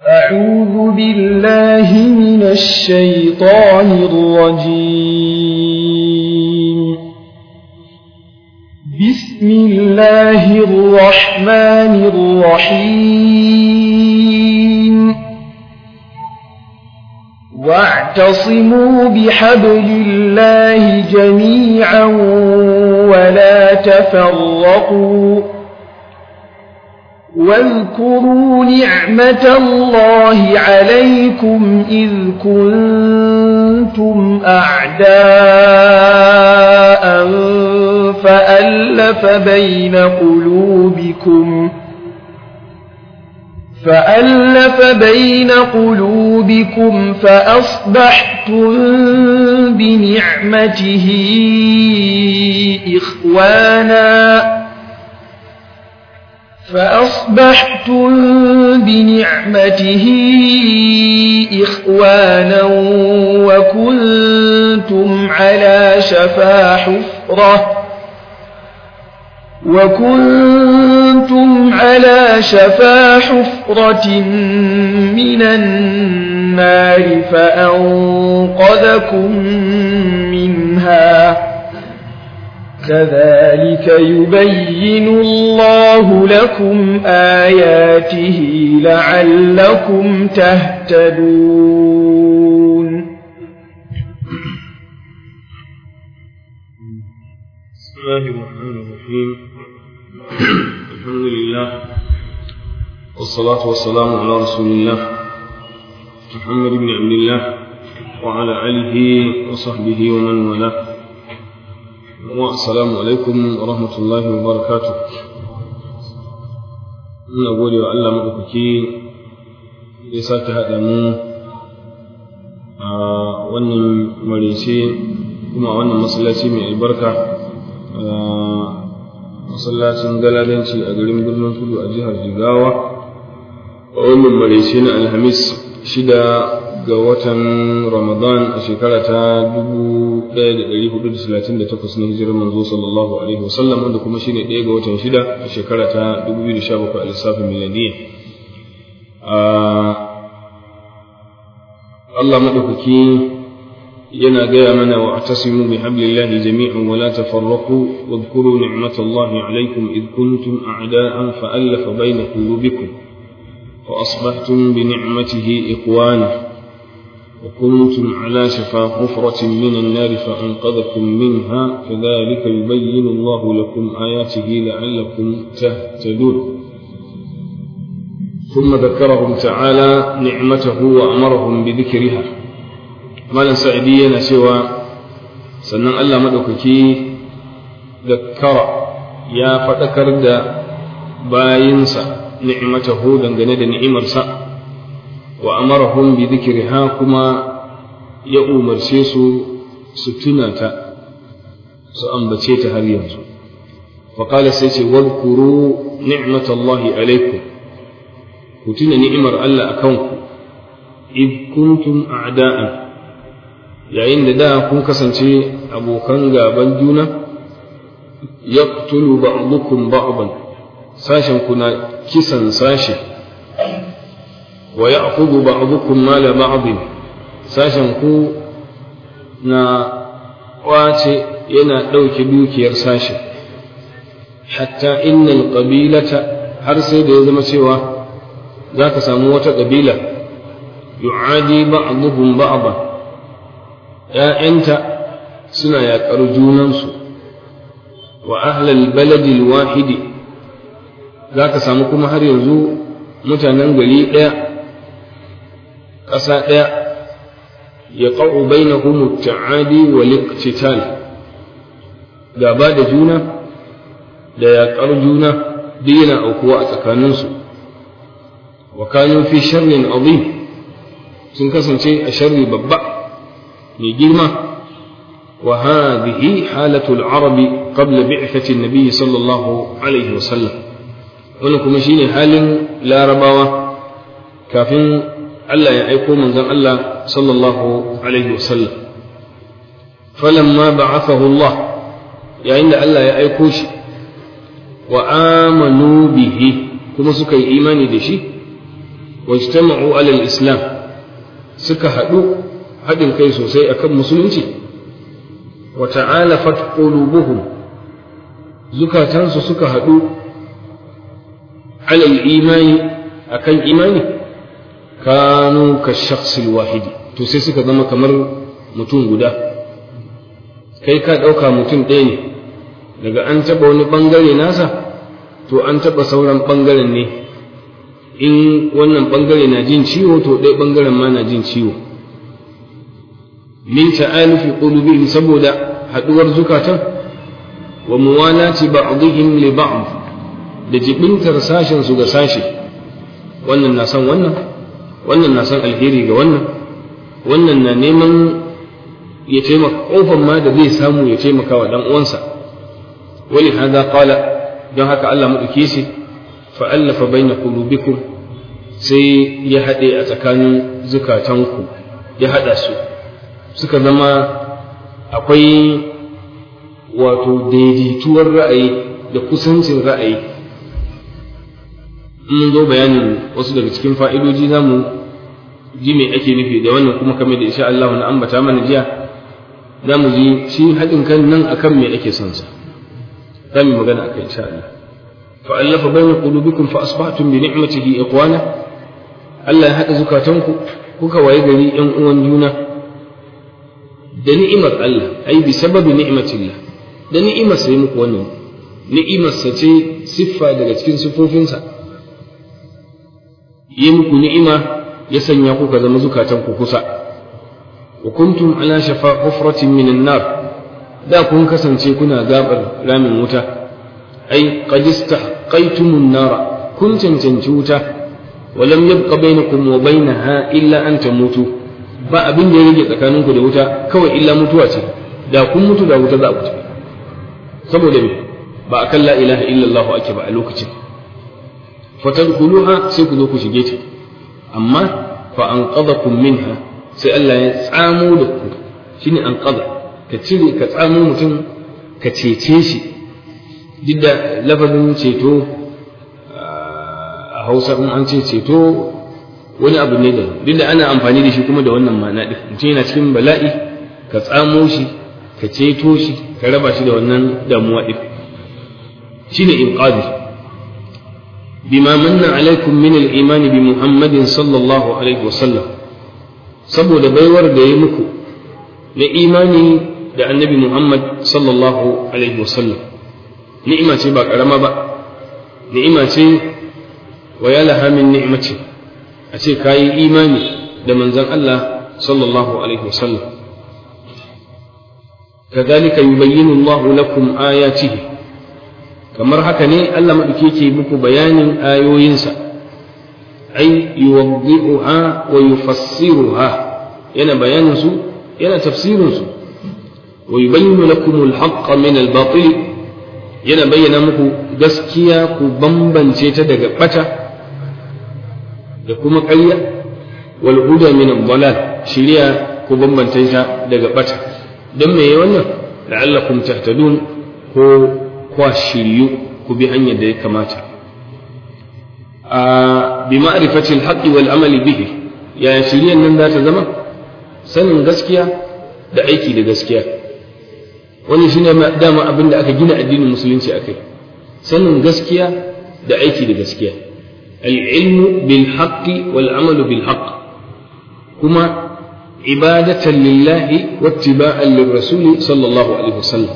أعوذ بالله من الشيطان الرجيم. بسم الله الرحمن الرحيم. واعتصموا بحبل الله جميعا ولا تفرقوا واذكروا نعمة الله عليكم إذ كنتم أعداء فألف بين قلوبكم فأصبحتم بنعمته إخوانا وكنتم على شفا حفرة من النار فأنقذكم منها كذلك يبين الله لكم آياته لعلكم تهتدون. بسم الله الرحمن الرحيم. الحمد لله والصلاة والسلام على رسول الله محمد بن عبد الله وعلى آله وصحبه ومن والاه. Assalamu alaikum wa rahmatullahi wa barakatuh. Ina gode wa Allah maɗaukaki da ya sake haɗa mu a wannan marece kuma a wannan masallaci mai albarka, masallacin Galadanci a garin Birnin Kudu a jihar Jigawa, a wannan marece na Alhamis 6 ga watan Ramadan a shekara ta 1438 na hijirar manzo sallallahu alaihi wasallam, wanda kuma shine 1 ga watan 6 a shekara ta 2017 a lissafin miladiyya. Allah madaukaki yana gaya mana wa atasimu bi hablillahi jami'an wa la tafarraqu wadhkuru ni'matallahi alaykum id kuntum a'da'an fa'alafa bayna qulubikum fa asbahtum bi ni'matihi ikhwana وكنتم على شفا حفرة من النار فأنقذكم منها كذلك يبين الله لكم آياته لعلكم تهتدون. ثم ذكرهم تعالى نعمته وأمرهم بذكرها. مالا سعيديا سوى سنن الله مدوككي ذكر يا فتكر دا باينسا نعمته دنجند نعمرسا وأمرهم بذكرها كما يؤمر سيسو ستنة سأنبتيت هل ينزو. فقال سيسي واذكروا نعمة الله عليكم كتنا نعمر ألا أكونكم إذ كنتم أعداء يعني دا كن كسنتي أبو كنغا بلجونا يقتل بعضكم بعضا ساشا كنا كسا ساشا ويأخذ بعضكم مال بعض sashen ku na kwace yana ɗauke dukiyar sashen, hatta innal qabilata har sai da ya zama cewa za ka samu wata ƙabila yu'adi ba'dhum ba'dha, ‘ya'yanta suna yaƙar junansu, wa ahlal baladil wahidi za ka samu kuma har yanzu mutanen gari ɗaya ƙasa ɗaya يقع بينهم التعادي والاقتتال gaba da juna da yaƙar juna duk yana aukuwa a tsakaninsu. wa kanu fi sharrin azim sun kasance a sharri babba mai girma. wa hadhihi halatul arabi qabla bi'thati an-nabi sallallahu alaihi wasallam, wannan kuma shine halin larabawa kafin Allah ya aiko manzon Allah sallallahu alaihi wasallam. falamma ba'athahu Allah, yayin da Allah ya aiko shi, wa amanu bihi kuma suka yi imani da shi, wajtama'u ala al-islam suka haɗin kai sosai akan musulunci wa ta'alafat qulubuhum zukatansu suka haɗu ala al-imani akan imani kanu ka shakhsil wahidi to sai suka zama kamar mutum guda kai ka ɗauka mutum ɗaya ne daga an taɓa wani ɓangare nasa to an taɓa sauran ɓangaren ne in wannan ɓangare na jin ciwo to ɗaya ɓangaren ma na jin ciwo min ta'alufi qulubihim saboda haɗuwar zukatan wa muwalati ba'dihim li ba'd da jibintar sashen su ga sashi wannan na san wannan na san alheri ga wannan na neman ya taimaka kofar ma da zai samu ya taimaka wa dan uwansa wali hada qala don haka Allah madauke shi fa allafa baina qulubikum sai ya hade a tsakanin zukatanku ya hada su suka zama akwai wato daidaituwar ra'ayi da kusancin ra'ayi mun zo bayanin wasu daga cikin fa'idoji zamu ji me ake nufi da wannan kuma kamar da insha Allah na ambata mana jiya zamu ji shi haɗin kan nan akan me ake son sa zamu magana akan insha Allah fa allafa bayna qulubikum fa asbahtum bi ni'matihi ikhwana Allah ya haɗa zukatanku kuka waye gari ɗan uwan juna da ni'imar Allah ai bi sababi ni'matillah da ni'imar sai muku wannan ni'imar sa ce siffa daga cikin sifofinsa yi muku ni'ima ya sanya ku ka zama zukatan ku kusa wa kuntum ala shafa hufratin minan nar da kun kasance kuna gabar ramin wuta ai qad istahqaytumun nar kun cancanci wuta wa lam yabqa bainakum wa bainaha illa an tamutu ba abin da ya rage tsakaninku da wuta kawai illa mutuwa ce da kun mutu da wuta za ku tafi saboda me ba akan la ilaha illallah ake ba a lokacin fatadkhuluha sai ku zo ku shige ta amma fa anqadhakum minha sai Allah ya tsamo da ku shine anqadha ka cire ka tsamo mutum ka cece shi duk da lafazin ceto a Hausa in an ce ceto wani abu ne da duk da ana amfani da shi kuma da wannan ma'ana din mutum yana cikin bala'i ka tsamo shi ka ceto shi ka raba shi da wannan damuwa din shine inqadhi بما من عليكم من الإيمان بمحمد صلى الله عليه وسلم saboda baiwar da ya muku na imani da annabi Muhammad sallallahu alaihi wasallam ni'ima ce ba karama ba ni'ima ce wa ya laha min ni'mati a ce kayi imani da manzon Allah sallallahu alaihi wasallam kadhalika yubayyinu Allahu lakum ayatihi kamar haka ne Allah maɗauki ke muku bayanin ayoyinsa ai yuwaddi'uha wa yufassiruha yana bayanin su yana tafsirin su wa yubayyinu lakum al-haqqa min al-batil yana bayyana muku gaskiya ku bambance ta daga bata da kuma ƙarya wal huda min ad-dalal shiriya ku bambance ta daga bata dan me wannan la'allakum tahtadun ko kwa shiryu ku bi hanyar da ya kamata bi ma'rifatil haqqi wal amali bihi ya shiryan nan za ta zama sanin gaskiya da aiki da gaskiya wani shine dama abin da aka gina addinin musulunci akai sanin gaskiya da aiki da gaskiya al-ilmu bil haqqi wal amalu bil haqq kuma ibadatan lillahi wattiba'an lirrasuli sallallahu alaihi wasallam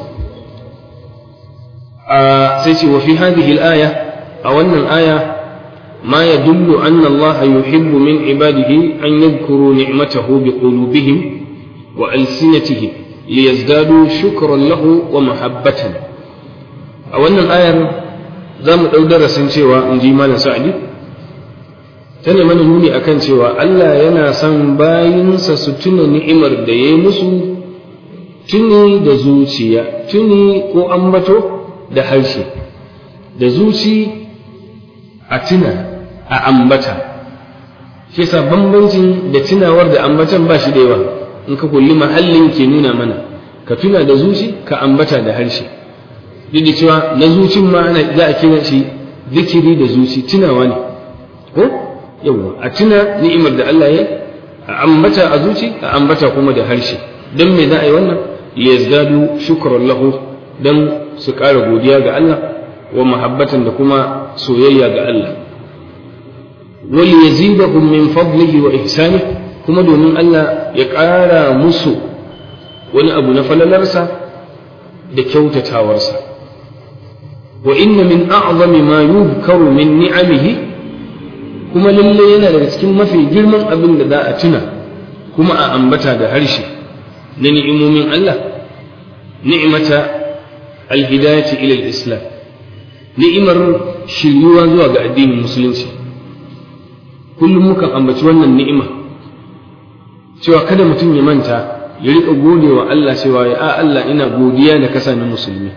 sai ce wa fi hadhihi al-aya a wannan aya ma yadullu anna Allah yuhibbu min ibadihi an yadhkuru ni'matahu bi qulubihim wa alsinatihim liyazdadu shukran lahu wa mahabbatan a wannan ayar zamu dau darasin cewa inji malam Sa'di tana mana nuni akan cewa Allah yana son bayinsa su tuna ni'imar da yayi musu tuni da zuciya tuni ko ambato da harshe da zuci a tuna a ambata shi yasa bambancin da tunawar da ambatan ba shi da yawa in ka kulli mahallin ke nuna mana ka tuna da zuci ka ambata da harshe duk da cewa na zucin ma ana za a kira shi zikiri da zuci tunawa ne ko yawa a tuna ni'imar da Allah ya a ambata a zuci a ambata kuma da harshe dan me za a yi wannan liyazdadu shukran lahu dan su ƙara godiya ga Allah wa mahabbatan da kuma soyayya ga Allah wal yazidahum min fadlihi wa ihsanihi kuma domin Allah ya ƙara musu wani abu na falalarsa da kyautatawarsa wa inna min a'zami ma yuzkaru min ni'amihi kuma lalle yana daga cikin mafi girman abin da za a tuna kuma a ambata da harshe na ni'imomin Allah ni'mata alhidayati ila al-islam ni'imar shiryuwa zuwa ga addinin musulunci kullum mukan ambaci wannan ni'ima cewa kada mutum ya manta ya riƙa gode wa Allah cewa ya Allah ina godiya da kasa na musulmi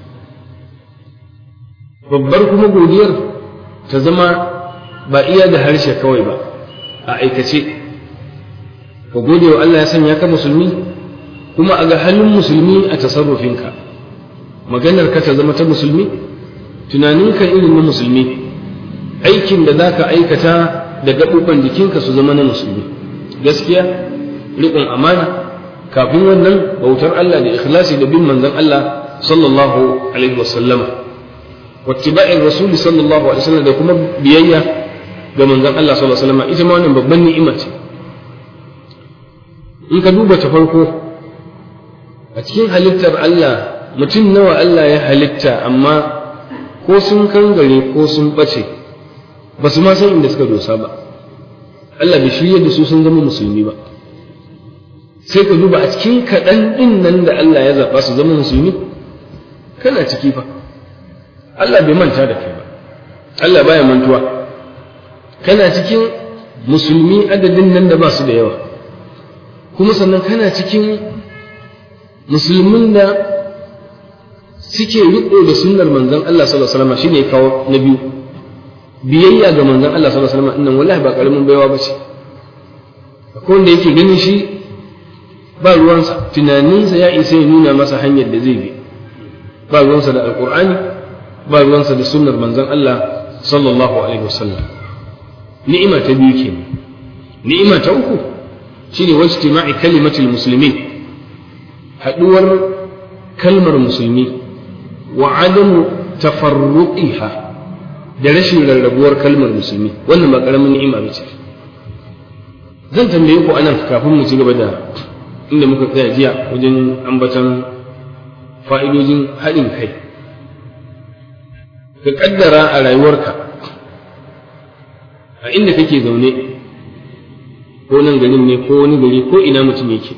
babbar kuma godiyar ta zama ba iya da harshe kawai ba a aikace ka gode wa Allah ya sanya ka musulmi kuma a ga halin musulmi a tasarrufinka maganar ka ta zama ta musulmi tunaninka irin na musulmi aikin da za ka aikata da gaɓuɓɓan jikinka su zama na musulmi gaskiya riƙon amana kafin wannan bautar Allah da ikhlasi da bin manzon Allah sallallahu alaihi wasallama wattiba'ir rasuli sallallahu alaihi wasallam da kuma biyayya ga manzon Allah sallallahu alaihi wasallama ita ma wannan babban ni'ima ce in ka duba ta farko a cikin halittar Allah mutum nawa Allah ya halitta amma ko sun kangare ko sun bace ba su ma san inda suka dosa ba Allah bai shirye da su sun zama musulmi ba sai ka duba a cikin kaɗan ɗin nan da Allah ya zaɓa su zama musulmi kana ciki fa Allah bai manta da kai ba Allah baya mantuwa kana cikin musulmi adadin nan da ba su da yawa kuma sannan kana cikin musulmin da suke riƙo da sunnar manzon Allah sallallahu alaihi wasallam shine kawo na biyu biyayya ga manzon Allah sallallahu alaihi wasallam innan wallahi ba karamin baiwa bace akwai wanda yake ganin shi ba ruwansa tunaninsa ya isa ya nuna masa hanyar da zai bi ba ruwansa da alqur'ani ba ruwansa da sunnar manzon Allah sallallahu alaihi wasallam ni'ima ta biyu kenan ni'ima ta uku shine wajtima'i kalimatul muslimin haduwar kalmar musulmi wa adamu tafarruqiha da rashin rarrabuwar kalmar musulmi wannan ba karamin ni'ima bace zan tambaye ku anan kafin mu ci gaba da inda muka tsaya jiya wajen ambatan fa'idojin haɗin kai ka kaddara a rayuwarka a inda kake zaune ko nan garin ne ko wani gari ko ina mutum yake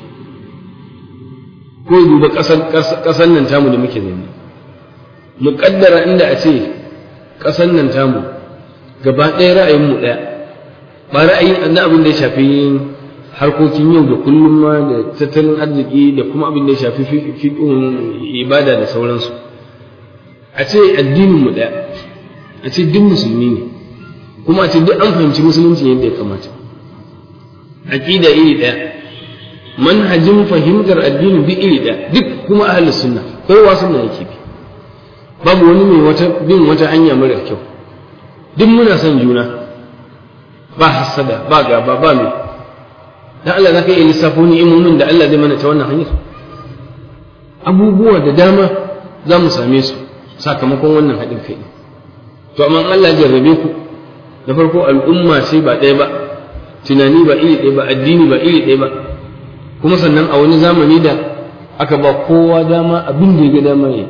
ko duba ƙasar nan tamu da muke zaune mu kaddara inda a ce ƙasar nan tamu gaba ɗaya ra'ayinmu ɗaya ba ra'ayin na abin da ya shafi harkokin yau da kullum ma da tattalin arziki da kuma abin da ya shafi fiqhun ibada da sauransu a ce addininmu ɗaya a ce duk musulmi ne kuma a ce duk an fahimci musulunci yadda ya kamata aqida iri ɗaya manhajin fahimtar addini duk iri ɗaya duk kuma ahlus sunna kowa sunna yake bi babu wani mai bin wata hanya mara kyau duk muna son juna ba hasada ba gaba ba mai dan Allah zaka iya lissafo ni'imomin da Allah zai mana ta wannan hanyar abubuwa da dama za mu same su sakamakon wannan haɗin kai to amma Allah ya jarrabe ku da farko al'umma sai ba ɗaya ba tunani ba iri ɗaya ba addini ba iri ɗaya ba kuma sannan a wani zamani da aka ba kowa dama abin da ya ga dama ya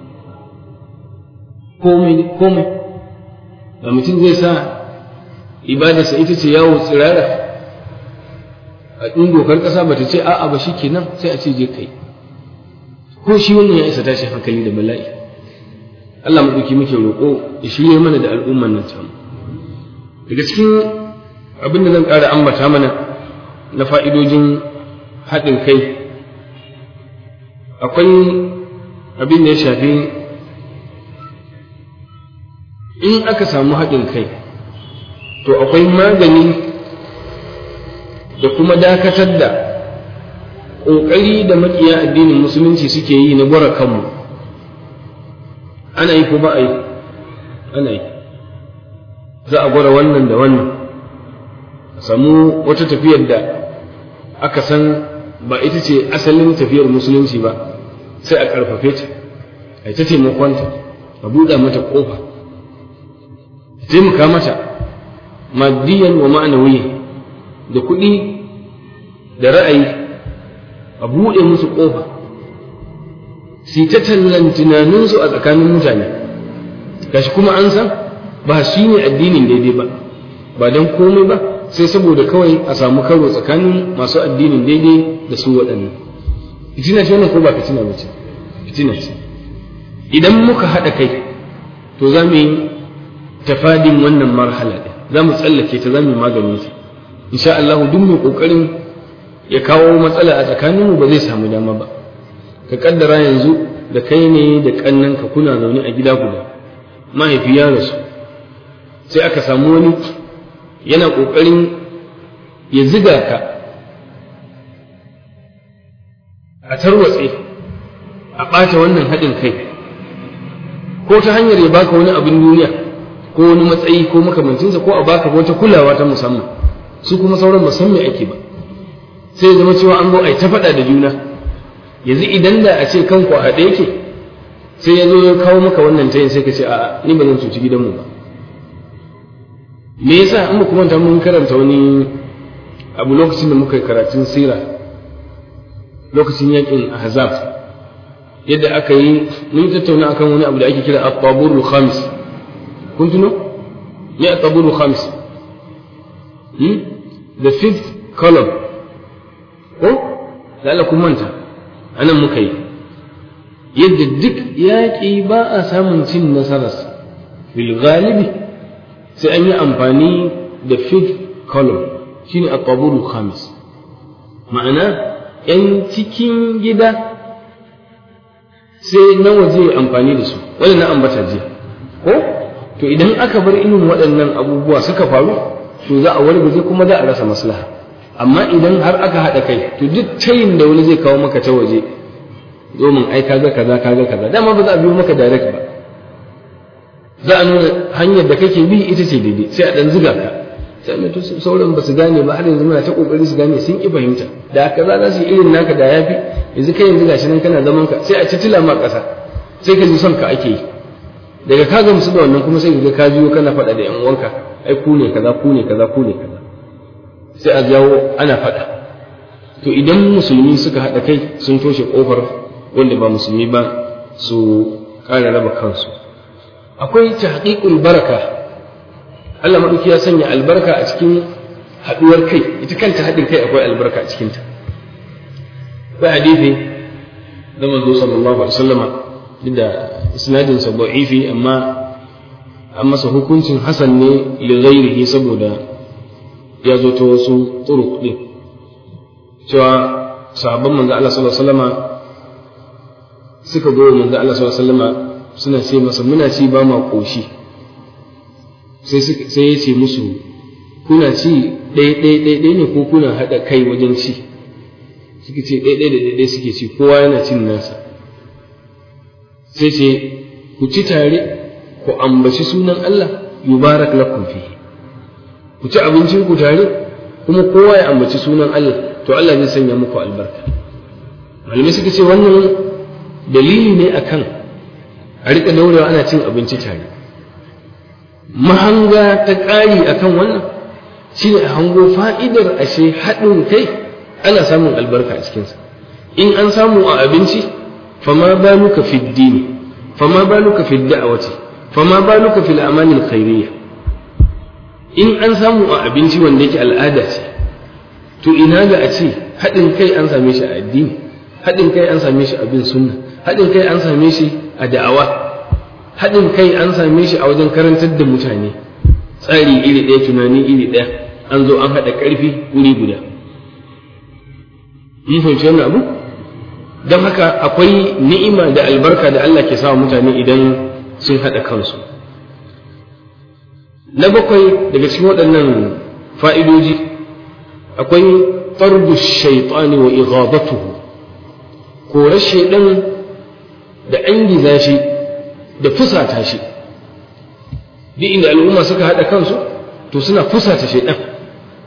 komai da mutum zai sa ibadarsa ita ce yawo tsirara a ɗin dokar ƙasa ba ta ce a'a ba shi kenan sai a ce je kai ko shi wannan ya isa tashi hankali da bala'i Allah mu ɗauki muke roƙo ya shirye mana da al'umman nan tamu daga cikin abin da zan ƙara ambata mana na fa'idojin haɗin kai akwai abin da ya shafi in aka samu haɗin kai to akwai magani da kuma dakatar da ƙoƙari da maƙiya addinin musulunci suke yi na gwara kanmu ana yi ko ba a yi ana yi za a gwara wannan da wannan samu wata tafiyar da aka san ba ita ce asalin tafiyar musulunci ba sai a ƙarfafe ta a ta taimakonta a buɗa mata ƙofa a taimaka mata maddiyan wa ma'anawiyan da kuɗi da ra'ayi a buɗe musu ƙofa su ta tallan tunaninsu a tsakanin mutane gashi kuma an san ba shi ne addinin daidai ba don komai ba sai saboda kawai a samu karo tsakanin masu addinin daidai da su waɗannan fitina ce wannan ko ba fitina ba ce fitina ce idan muka haɗa kai to za mu yi tafadin wannan marhala ɗin za mu tsallake ta za mu yi maganin ta insha Allah duk mai ƙoƙarin ya kawo matsala a tsakaninmu ba zai samu dama ba ka kaddara yanzu da kai ne da ƙannanka kuna zaune a gida guda mahaifi ya rasu sai aka samu wani yana ƙoƙarin ya ziga ka a tarwatse a ɓata wannan haɗin kai ko ta hanyar ya baka wani abin duniya ko wani matsayi ko makamancinsa ko a baka wata kulawa ta musamman su kuma sauran musamman ake ba sai ya zama cewa an zo a yi ta faɗa da juna yanzu idan da a ce kanku a haɗe yake sai ya zo ya kawo maka wannan tayin sai ka ce a'a ni ba zan cuci gidanmu ba me yasa in ba kuma ta mun karanta wani abu lokacin da muka yi karatun sira lokacin yakin ahzab yadda aka yi mun tattauna akan wani abu da ake kira at-taburul khamis kun tuno ne at-taburul khamis the fifth column ko lalakun manta anan muka yi yadda duk yaƙi ba a samun cin nasararsa bil galibi sai an yi amfani da fifth column shine at-taburul khamis ma'ana yan cikin gida sai na waje amfani da su wannan na ambata jiya ko to idan aka bar irin waɗannan abubuwa suka faru to za a wargaje kuma za a rasa maslaha amma idan har aka haɗa kai to duk tayin da wani zai kawo maka ta waje domin ai kaga kaza dama ba za a biyo maka direct ba za a nuna hanyar da kake bi ita ce daidai sai a dan zuga ka sai mai sauran ba su gane ba har yanzu muna ta kokari su gane sun ki fahimta da kaza za su yi irin naka da yafi yanzu kai yanzu gashi nan kana zaman ka sai a ci tila ma ƙasa sai ka ji son ka ake yi daga ka gamsu da wannan kuma sai ka ga ka biyo kana faɗa da ƴan uwanka ai ku ne kaza sai a jawo ana faɗa to idan musulmi suka haɗa kai sun toshe ƙofar wanda ba musulmi ba su ƙara raba kansu akwai tahqiqul baraka Allah madauki ya sanya albarka a cikin haɗuwar kai ita kanta haɗin kai akwai albarka a cikinta ba hadisi da manzo sallallahu alaihi wasallama da isnadin sa da'ifi amma an masa hukuncin hasan ne li ghairihi saboda ya zo ta wasu turuq din cewa sahabban manzo Allah sallallahu alaihi wasallama suka zo manzo Allah sallallahu alaihi wasallama suna ce masa muna ci ba ma koshi sai ya ce musu kuna ci ɗaya ne ko kuna haɗa kai wajen ci suka ce ɗaya suke ci kowa yana cin nasa sai ce ku ci tare ku ambaci sunan Allah yubarak lakum fihi ku ci abincin ku tare kuma kowa ya ambaci sunan Allah to Allah zai sanya muku albarka malamai suka ce wannan dalili ne akan a riƙa daurewa ana cin abinci tare mahanga ta ƙari akan wannan shine a hango fa'idar ashe haɗin kai ana samun albarka a cikinsa in an samu a abinci fama baluka fi dini fama baluka fi da'awati fama baluka fil amanil khairiyya in an samu a abinci wanda yake al'ada ce to ina ga a ce haɗin kai an same shi a addini haɗin kai an same shi a bin sunna haɗin kai an same shi a da'awa haɗin kai an same shi a wajen karantar da mutane tsari iri ɗaya tunani iri ɗaya an zo an haɗa ƙarfi wuri guda mun fahimci wannan abu don haka akwai ni'ima da albarka da Allah ke sawa mutane idan sun haɗa kansu na bakwai daga cikin waɗannan fa'idoji akwai tardu shaitani wa ighadatuhu korar shaidan da an giza shi da fusata shi duk inda al'umma suka haɗa kansu to suna fusata shaidan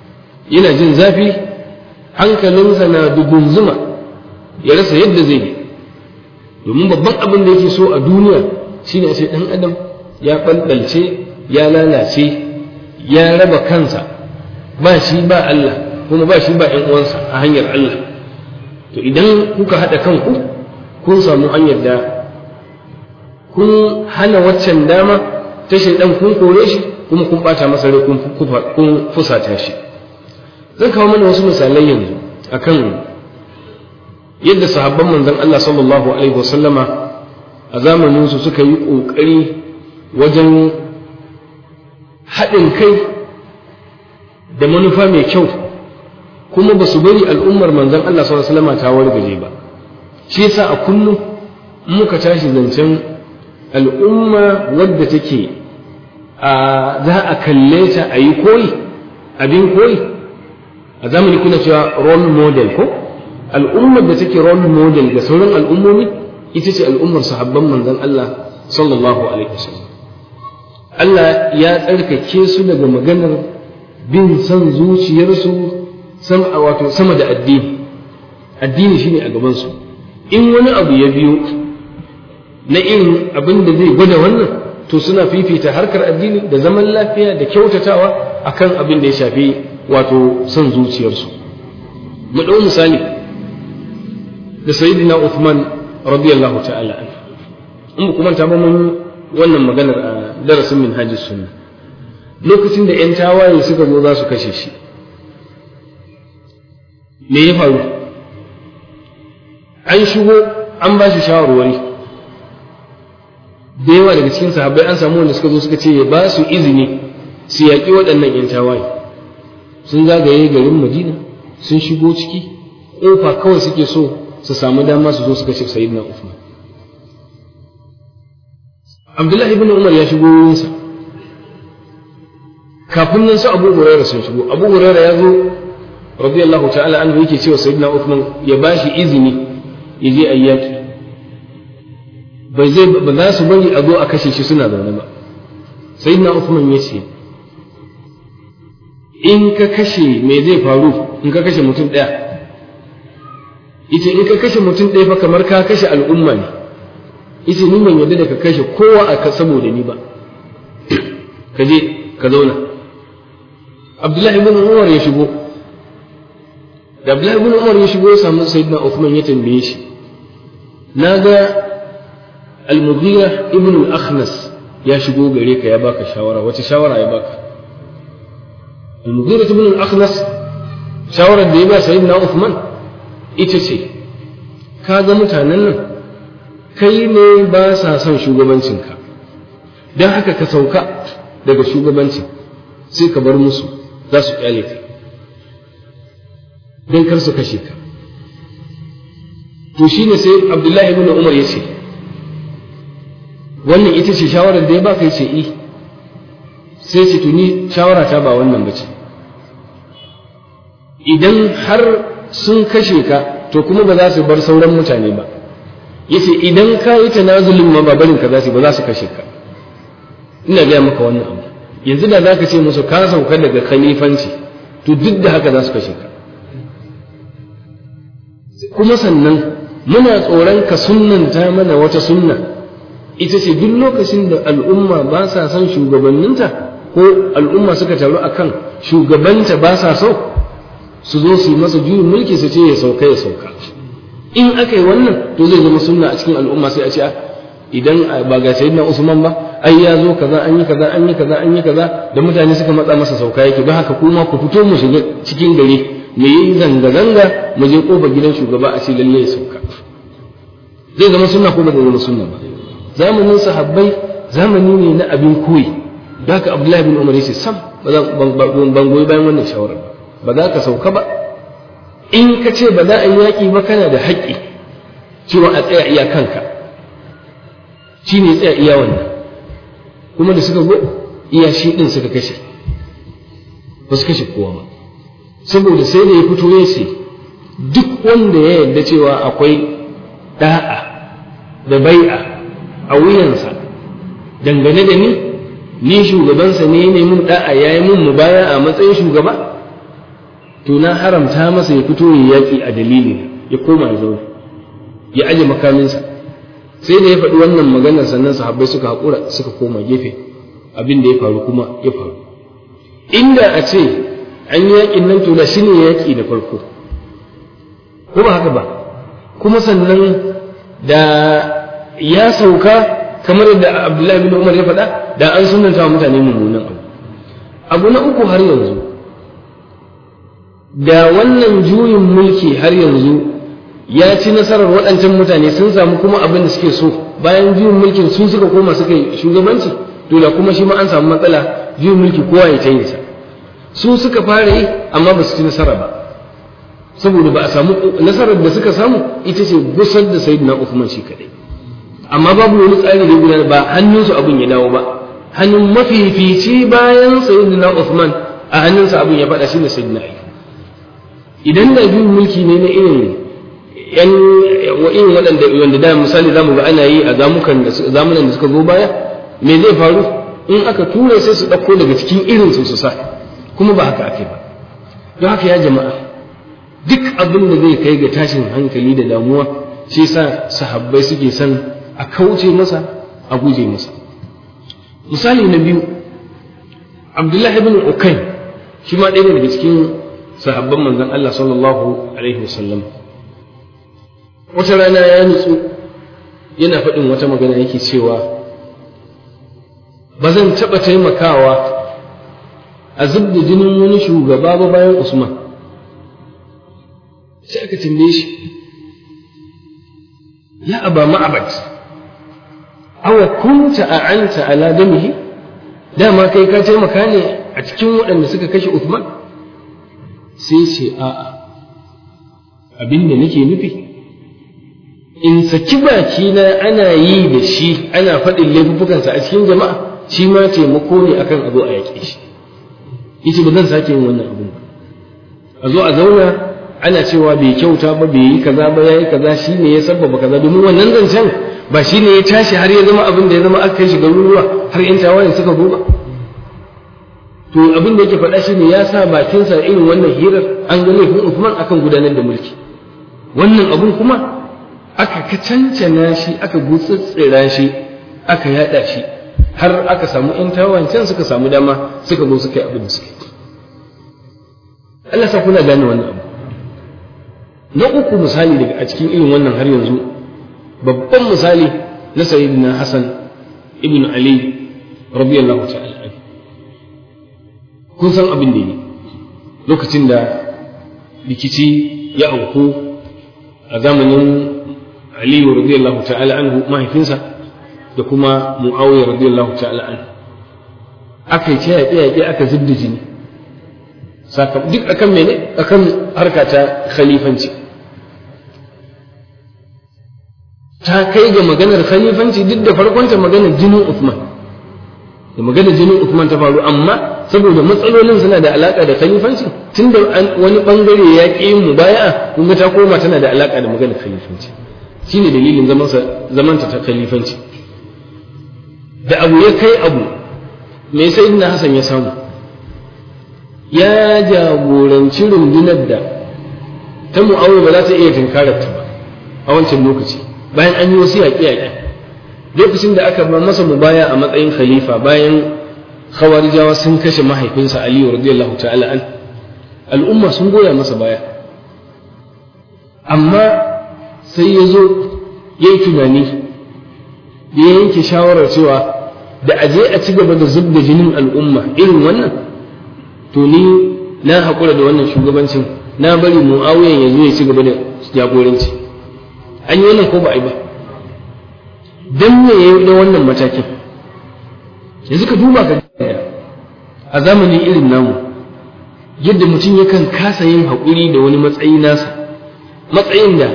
yana jin zafi, hankalinsa na dugunzuma, ya rasa yadda zai yi. Domin babban abin da yake so a duniya shine a ce ɗan adam ya ɓalɓalce, ya lalace, ya raba kansa, ba shi ba Allah kuma ba shi ba ‘yan uwansa a hanyar Allah. To idan kuka haɗa kanku kun samu hanyar da kun hana waccan dama ta shaidan, kun kore shi kuma kun ɓata masa rai, kun fusata shi. Zan kawo mana wasu misalai yanzu akan yadda sahabban manzon Allah sallallahu alaihi wasallama a zamaninsu suka yi ƙoƙari wajen haɗin kai da manufa mai kyau, kuma ba su bari al'ummar manzon Allah sallallahu alaihi wasallama ta wargaje ba. Shi yasa a kullum muka tashi zancen al'umma wadda take za a kalle ta a yi koyi, abin koyi. A zamani kuna cewa role model ko? Al'ummar da take role model ga sauran al'ummomi ita ce al'ummar sahabban manzon Allah sallallahu alaihi wasallam. Allah ya tsarkake su daga maganar bin son zuciyarsu sama da addini. Addini shine a gaban su. In wani abu ya biyo na irin abin da zai gwada wannan, to suna fifita harkar addini da zaman lafiya da kyautatawa akan abin da ya shafi wato son zuciyarsu. Mu ɗau misali da sayyidina Uthman radiyallahu ta'ala anhu. In kuma ta mun wannan maganar a darasin minhajus sunna, lokacin da ƴan tawaye suka zo za su kashe shi, me ya faru? An shigo an ba shi shawarwari da yawa daga cikin sahabbai, an samu wanda suka zo suka ce ya ba su izini su yaƙi waɗannan ƴan tawaye. Sun zagaye garin Madina, sun shigo ciki, ƙofa kawai suke so su samu dama su zo su kashe sayyidina Uthman. Abdullahi ibn Umar ya shigo wurinsa, kafin nan su Abu Hurairah sun shigo. Abu Hurairah ya zo radiyallahu ta'ala anhu yake cewa sayyidina Uthman ya bashi izini ya je ayyaki, ba za su bari a zo a kashe shi suna zaune ba. Sayyidina Uthman ya ce, in ka kashe me zai faru in ka kashe mutum ɗaya? Ita in ka kashe mutum ɗaya fa kamar ka kashe al'umma ne. Ita ni ban yarda da ka kashe kowa a saboda ni ba, ka je ka zauna. Abdullahi ibn Umar ya shigo, da Abdullahi ibn Umar ya shigo ya samu sayyidina Uthman ya tambaye shi, na ga al-Mughira ibn al-Akhnas ya shigo gare ka ya baka shawara, wace shawara ya baka? Al-Mughira ibn al-Akhnas shawarar da ya ba sayyidina Uthman ita ce, ka ga mutanen nan kai ne ba sa son shugabancinka, don haka ka sauka daga shugabancin sai ka bar musu, za su kyale ka don kar su kashe ka. To shine sai Abdullahi ibn Umar ya ce, wannan ita ce shawarar da ya baka? Ya ce sai ce, tuni shawara ta ba wannan bace. Idan har sun kashe ka to kuma ba za su bar sauran mutane ba. Yace idan ka yi tanazulin ma babarin ka za su ba za su kashe ka. Ina gaya maka wannan abu. Yanzu da za ka ce musu ka sauka daga khalifanci, to duk da haka za su kashe ka. Kuma sannan muna tsoron ka sunnanta mana wata sunna, ita ce duk lokacin da al'umma ba sa son shugabanninta ko al'umma suka taru akan shugabanta ba sa so, su zo su yi masa juyin mulki su ce ya sauka ya sauka. In aka yi wannan to zai zama sunna a cikin al'umma, sai a ce idan ba ga sayyidina Usman ba, ai ya zo kaza an yi kaza an yi kaza an yi kaza, da mutane suka matsa masa sauka yake, ba haka kuma ku fito mu shiga cikin gari mu yi zanga zanga mu je kofar gidan shugaba a ce lalle ya sauka. Zai zama sunna ko ba zai zama sunna ba? Zamanin sahabbai zamani ne na abin koyi. Da haka Abdullahi bin Umar yace sam ban goyi bayan wannan shawarar ba za ka sauka ba. In ka ce ba za a yi yaƙi ba, kana da haƙƙi cewa a tsaya iya kanka, shi ne tsaya iya wannan. Kuma da suka go iya shi ɗin suka kashe, ba su kashe kowa ba, saboda sai da ya fito ya ce duk wanda ya yarda cewa akwai ɗa'a da bai'a a wuyansa dangane da ni shugabansa ne mun ɗa'a ya yi mun mubaya a matsayin shugaba, to na haramta masa ya fito ya yaƙi a dalilin ya koma ya zauna ya aje makaminsa. Sai da ya faɗi wannan maganar sannan sahabbai suka haƙura suka koma gefe, abin da ya faru kuma ya faru. Inda a ce an yaƙin nan to da shi ne yaƙi da farko, ko ba haka ba, kuma sannan da ya sauka kamar da Abdullahi bin Umar ya faɗa, da an sunanta wa mutane mummunan abu. Abu na uku har yanzu, da wannan juyin mulki har yanzu ya ci nasarar waɗancan mutane sun samu kuma abin da suke so, bayan juyin mulkin sun suka koma suka yi shugabanci, to da kuma shi ma an samu matsala, juyin mulki kowa ya ta yin sa. Su suka fara yi amma ba su ci nasara ba, saboda ba a samu nasarar da suka samu ita ce gusar da Sayyidina Uthman shi kadai. Amma babu wani tsari da gudanar, ba hannunsu abin ya dawo ba, hannun mafifici bayan Sayyidina Uthman a hannunsa abin ya faɗa shi ne Sayyidina Ali. Idan da juyin mulki ne na irin waɗanda wanda da misali zamu ga ana yi a zamanan da suka zo baya, me zai faru in aka tura sai su ɗauko daga cikin irin su sa, kuma ba haka ake ba. Don haka ya jama'a, duk abin da zai kai ga tashin hankali da damuwa shi sa sahabbai suke son a kauce masa, a guje masa. Misali na biyu, Abdullahi ibn Ukay shi ma ɗaya daga cikin sahabban manzon Allah sallallahu alaihi wasallam. Wata rana ya nutsu yana faɗin wata magana yake cewa ba zan taɓa taimakawa a zub da jinin wani shugaba ba bayan Usman. Sai aka tambaye shi, ya aba ma'abad awa kunta a'anta ala damihi, dama kai ka taimaka ne a cikin waɗanda suka kashe Usman? Sai ce a'a, abin da nake nufi in saki baki na ana yi da shi, ana faɗin laifukansa a cikin jama'a, shi ma taimako ne akan a zo a yaƙe shi. Yace ba zan sake yin wannan abin ba. A zo a zauna ana cewa bai kyauta ba, bai yi kaza ba, yayi kaza, shi ne ya sabbaba kaza, domin wannan zancen ba shi ne ya tashi har ya zama abin da ya zama aka kai shi garuruwa har ƴan tawayen suka zo ba. To abin da yake faɗa shi ne ya sa bakinsa irin wannan hirar, an ga laifin Uthman akan gudanar da mulki. Wannan abun kuma aka kacancana shi, aka gutsutsira shi, aka yada shi, har aka samu ƴan tawayen suka samu dama suka zo suka yi abin da suka yi. Allah sa kuna gane wannan abu. Na uku misali daga a cikin irin wannan har yanzu, babban misali na Sayyidina Hassan ibn Ali radiyallahu ta'ala anhu. Kun san abin da ne lokacin da rikici ya auku a zamanin Ali radiyallahu ta'ala anhu mahaifinsa da kuma Muawiya radiyallahu ta'ala anhu, aka yi yaƙe-yaƙe, aka zubda jini, duk akan mene? Akan harka ta khalifanci. Ta kai ga maganar khalifanci, duk da farkonta maganar jinin Uthman, da maganar jinin Uthman ta faru, amma saboda matsalolin suna da alaka da khalifanci, tunda wani bangare ya ƙi yin mubaya'a, kuma ta koma tana da alaka da maganar khalifanci. Shine dalilin zamanta ta khalifanci. Da abu ya kai abu, me Sayyidina Hassan ya samu? Ya jagoranci rundunar da ta Muawiya ba za ta iya tunkarar ta ba a wancan lokaci, bayan an yi wasu yaƙe-yaƙe. Lokacin da aka ba masa mubaya a matsayin khalifa, bayan khawarijawa sun kashe mahaifinsa Ali radiyallahu ta'ala an, al'umma sun goya masa baya, amma sai ya zo ya yi tunani, ya yanke shawarar cewa da aje a ci gaba da zub da jinin al'umma irin wannan, to ni na haƙura da wannan shugabancin, na bari Muawiya ya zo ya ci gaba da jagoranci. An yi wannan ko ba a yi ba? Dan me ya yi da wannan matakin? Yanzu ka duba ka a zamanin irin namu, yadda mutum yakan kasa yin haƙuri da wani matsayi nasa, matsayin da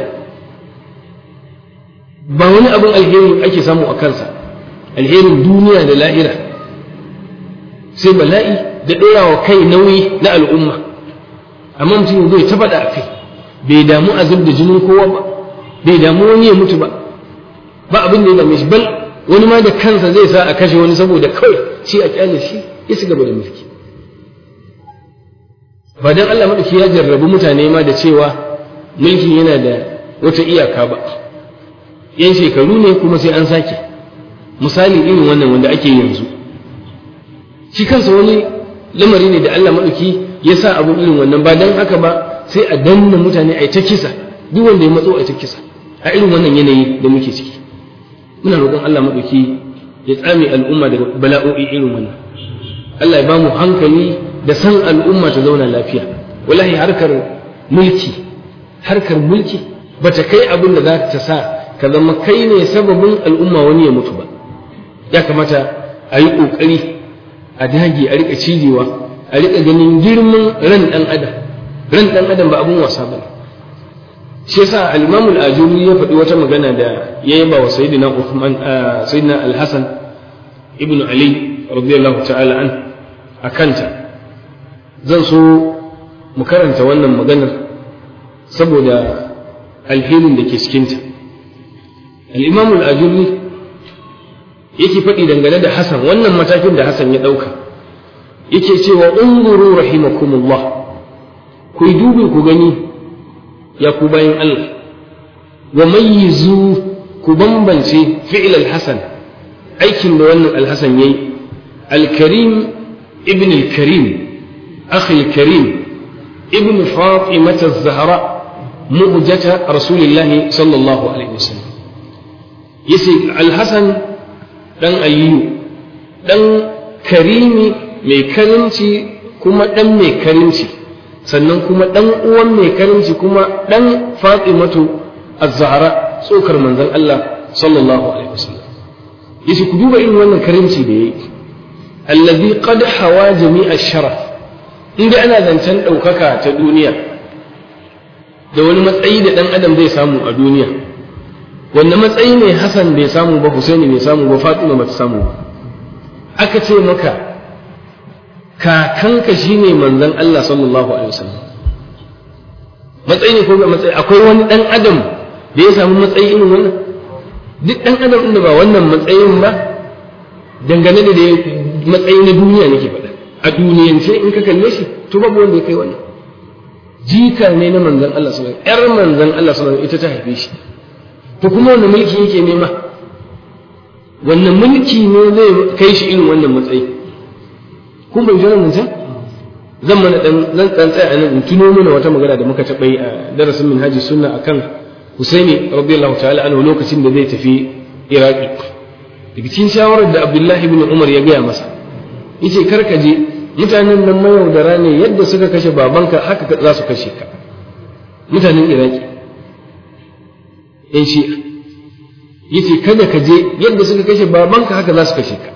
ba wani abin alheri ake samu a kansa, alherin duniya da lahira, sai bala'i da ɗorawa kai nauyi na al'umma, amma mutum zai ta faɗa a kai, bai damu a zub da jinin kowa ba, bai damu wani ya mutu ba, ba abin da ya dame shi, bal wani ma da kansa zai sa a kashe wani saboda kawai shi a kyale shi ya ci gaba da mulki. ba dan Allah madauki ya jarrabu mutane ma da cewa mulki yana da wata iyaka ba, yan shekaru ne kuma sai an sake. Misali irin wannan wanda ake yanzu, shi kansa wani lamari ne da Allah madauki ya sa abun irin wannan, ba dan haka ba sai a danna mutane a ta kisa, duk wanda ya matso a ta kisa a irin wannan yanayi da muke ciki. Muna roƙon Allah madauki ya tsame al'umma daga bala'o'i irin wannan. Allah ya ba mu hankali da san al'umma ta zauna lafiya. Wallahi harkar mulki bata kai abin da za ta sa ka zama kai ne sababin al'umma wani ya mutu ba. Ya kamata a yi ƙoƙari a dage a riƙa cijewa, a riƙa ganin girman ran ɗan adam ba abin wasa ba. Shi yasa al-Imam al-Ajuri ya faɗi wata magana da ya yaba wa Sayyidina Uthman, Sayyidina Al-Hasan ibn Ali radiyallahu ta'ala an akanta. Zan so mu karanta wannan maganar saboda alhinin da ke cikinta. Al-Imam al-Ajuri yake faɗi dangane da Hassan, wannan matakin da Hassan ya ɗauka, yake cewa unzuru rahimakumullah, ku dubi ku gani ya ku bayin Allah, wa mayyizu ku bambance fi'il al-Hasan, aikin da wannan al-Hasan yayi, al-Karim ibn al-Karim akhi al-Karim ibn Fatimah az-Zahra mu'jata Rasulillah sallallahu alaihi wasallam. Yace al-Hasan dan Aliyu dan Karimi mai karimci kuma dan mai karimci, sannan kuma dan uwan mai karimci kuma dan Fatimatu az-Zahra tsokar manzon Allah sallallahu alaihi wasallam. Yace ku duba irin wannan karimci da yayi, allazi qad hawa jami'a sharaf. Inda ana zancen daukaka ta duniya da wani matsayi da dan adam zai samu a duniya, wanda matsayi ne Hassan bai samu ba, Husaini bai samu ba, Fatima bata samu ba. Aka ce maka kakanka shine manzon Allah sallallahu alaihi wasallam. Matsayi ne ko ba matsayi? Akwai wani dan adam da ya samu matsayi irin wannan? Duk dan adam inda ba wannan matsayin ba, dangane da matsayi na duniya nake faɗa, a duniyance in ka kalle shi to babu wanda ya kai wannan. Jika ne na manzon Allah sallallahu alaihi wasallam, yar manzon Allah sallallahu alaihi wasallam ita ta haife shi. To kuma wannan mulki yake nema, wannan mulki ne zai kai shi irin wannan matsayi. Kun bai jira mutum? Zan tsaya a nan in tuno mana wata magana da muka taɓa yi a darasin Minhaji Sunna akan Husaini radiyallahu ta'ala anhu lokacin da zai tafi Iraki. Daga cikin shawarar da Abdullahi ibn Umar ya gaya masa, yace kar ka je, mutanen nan mayaudara ne, yadda suka kashe babanka haka za su kashe ka. Mutanen Iraki in shi'a, yace kada ka je, yadda suka kashe babanka haka za su kashe ka.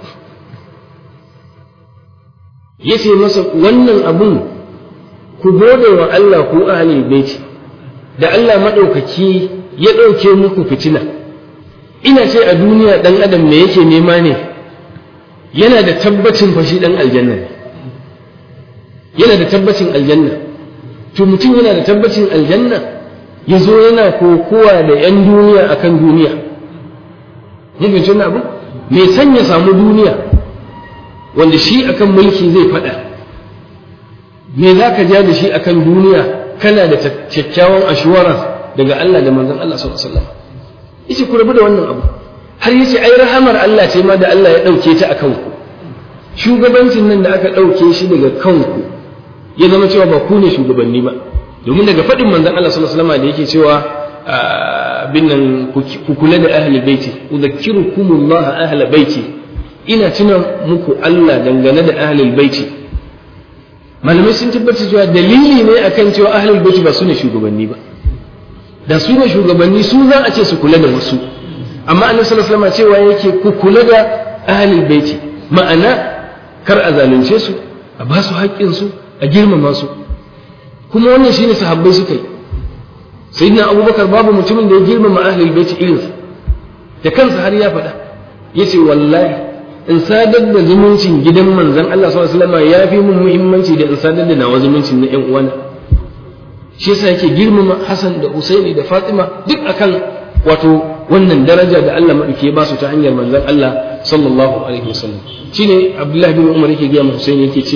Yace masa wannan abun ku gode wa Allah ku ahli baiti da Allah madaukaki ya dauke muku fitina. Ina ce a duniya dan adam me yake nema ne? Yana da tabbacin fashi dan aljanna ne, yana da tabbacin aljanna. To mutum yana da tabbacin aljanna, ya zo yana kokowa da 'yan duniya akan duniya. Mun fahimci wannan abu? Me san ya samu duniya wanda shi akan mulki zai faɗa? Me za ka ja da shi akan duniya kana da kyakkyawan assurance daga Allah da manzon Allah sallallahu alaihi wasallam? Yace ku rabu da wannan abu. Har yace ai rahamar Allah ce ma da Allah ya ɗauke ta akan ku. Shugabancin nan da aka ɗauke shi daga kanku ya zama cewa ba ku ne shugabanni ba. Domin daga faɗin manzon Allah sallallahu alaihi wasallam da yake cewa binnan ku kula da ahli baiti, udhakkirukumullah ahli baiti, ina tuna muku Allah dangane da ahli baiti. Malamai sun tabbata cewa dalili ne akan cewa ahli baiti ba su ne shugabanni ba. Da su ne shugabanni su za a ce su kula da wasu, amma annabi sallallahu alaihi wasallam cewa yake ku kula da ahli baiti, ma'ana kar a zalunce su, a ba su haƙƙin su, a girmama su. Kuma wannan shine sahabbai suka yi. Sayyidina Abubakar babu mutumin da ya girmama ahlul bait irin sa, da kansa har ya faɗa, yace wallahi in sadar da zumuncin gidan manzon Allah sallallahu alaihi wasallam ya fi mun muhimmanci da in sadar da nawa zumuncin na ƴan uwana. Shi yasa yake girmama Hassan da Husaini da Fatima duk akan wato wannan daraja da Allah madauki ya ba su ta hanyar manzon Allah sallallahu alaihi wasallam. Shine Abdullah bin Umar yake ga Husaini yake cewa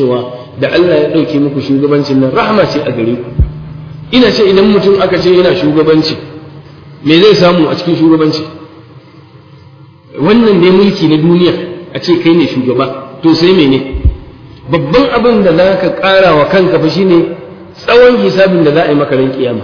da Allah ya ɗauke muku shugabancin nan rahama ce a gare ku. Ina ce idan mutum aka ce yana shugabanci me zai samu a cikin shugabanci? Wannan ne mulki na duniya, a ce kai ne shugaba, to sai mene? Babban abin da za ka ƙara wa kanka fa shine tsawon hisabin da za a yi maka ran kiyama.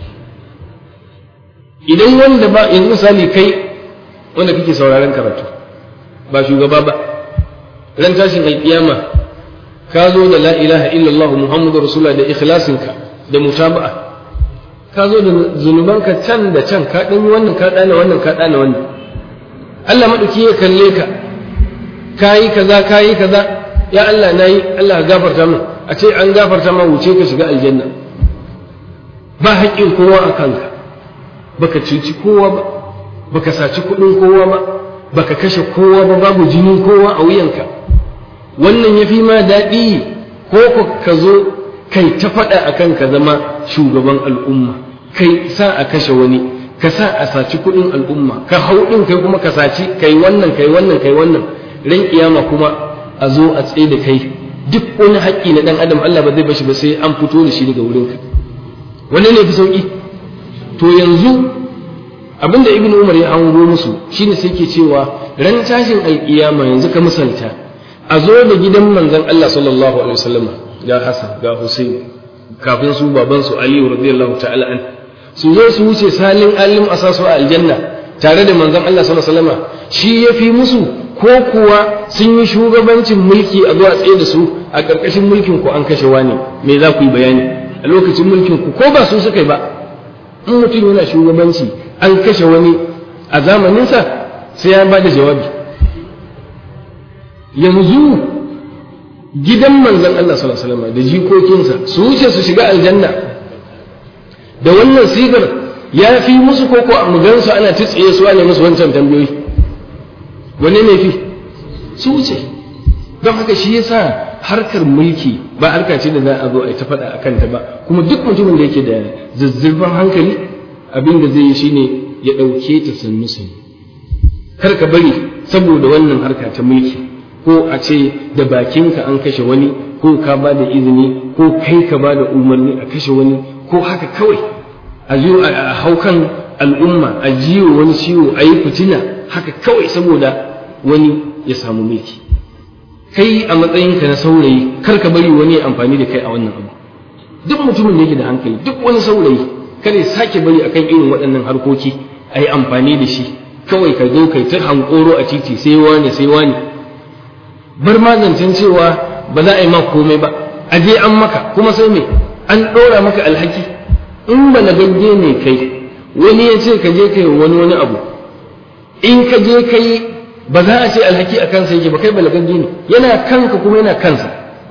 Idan wanda ba, yanzu misali kai wanda kake sauraron karatu ba shugaba ba, ran tashin alkiyama ka zo da la ilaha illallah muhammadu rasulullah da ikhlasinka da mutaba'a, ka zo da zunubanka can da can, ka ɗan yi wannan ka ɗana wannan ka ɗana wannan, Allah maɗauki ya kalle ka, kayi kaza kayi kaza, ya Allah nayi, Allah gafarta min, a ce an gafarta ma wuce ka shiga aljanna, ba haƙƙin kowa a kanka, baka cuci kowa ba, baka saci kuɗin kowa ba, baka kashe kowa ba, babu jinin kowa a wuyanka. Wannan ya fi ma daɗi ko ka zo kai ta faɗa a kan ka zama shugaban al'umma, kai sa a kashe wani, ka sa a saci kuɗin al'umma, ka hau ɗin kai kuma ka saci, kai wannan kai wannan kai wannan, ran kiyama kuma a zo a tsaye da kai duk wani haƙƙi na ɗan adam Allah ba zai bashi ba sai an fito da shi daga wurinka. Wanne ne fi sauƙi? To yanzu abinda Ibn Umar ya hango musu shine sai ke cewa ran tashin alƙiyama yanzu ka misalta a zo da gidan manzon Allah sallallahu alaihi wasallam ga Hassan ga Hussein kafin su baban su Ali radiyallahu ta'ala an su zo su wuce salin alim asasu a aljanna tare da manzon Allah sallallahu alaihi wasallam, shi yafi musu ko kuwa sun yi shugabancin mulki a zuwa tsaye da su a ƙarƙashin mulkin ku an kashe wani, me za ku yi bayani a lokacin mulkin ku? Ko ba su suka yi ba, in mutum yana shugabanci an kashe wani a zamaninsa sai ya ba da jawabi. Yanzu gidan manzon Allah sallallahu alaihi wasallam da jikokinsa su wuce su shiga aljanna da wannan sigar ya fi musu koko a mugansu ana tsitsiye su ne musu wancan tambayoyi, wanne ne fi su wuce? Don haka shi yasa harkar mulki ba harka ce da za a zo a yi ta faɗa a kanta ba, kuma duk mutumin da yake da zazzurfan hankali abin da zai yi shine ya ɗauke ta sannu sannu. Kar ka bari saboda wannan harka ta mulki ko a ce da bakinka an kashe wani, ko ka ba da izini, ko kai ka ba da umarni a kashe wani, ko haka kawai a zo a haukan al'umma a jiwo wani ciwo a yi fitina haka kawai saboda wani ya samu mulki. Kai a matsayinka na saurayi kar ka bari wani ya amfani da kai a wannan abu. Duk mutumin da yake da hankali, duk wani saurayi kada ya sake bari akan irin waɗannan harkoki a yi amfani da shi kawai ka zo kai ta hankoro a titi sai wani sai wani. Bar ma zancen cewa ba za a yi ma komai ba, a je an maka kuma sai me an ɗora maka alhaki. In ba na gagge ne kai, wani ya ce ka je kai wani abu, in ka je kai ba za a ce alhaki a kansa yake ba, kai balagagge ne, yana kanka kuma yana kansa.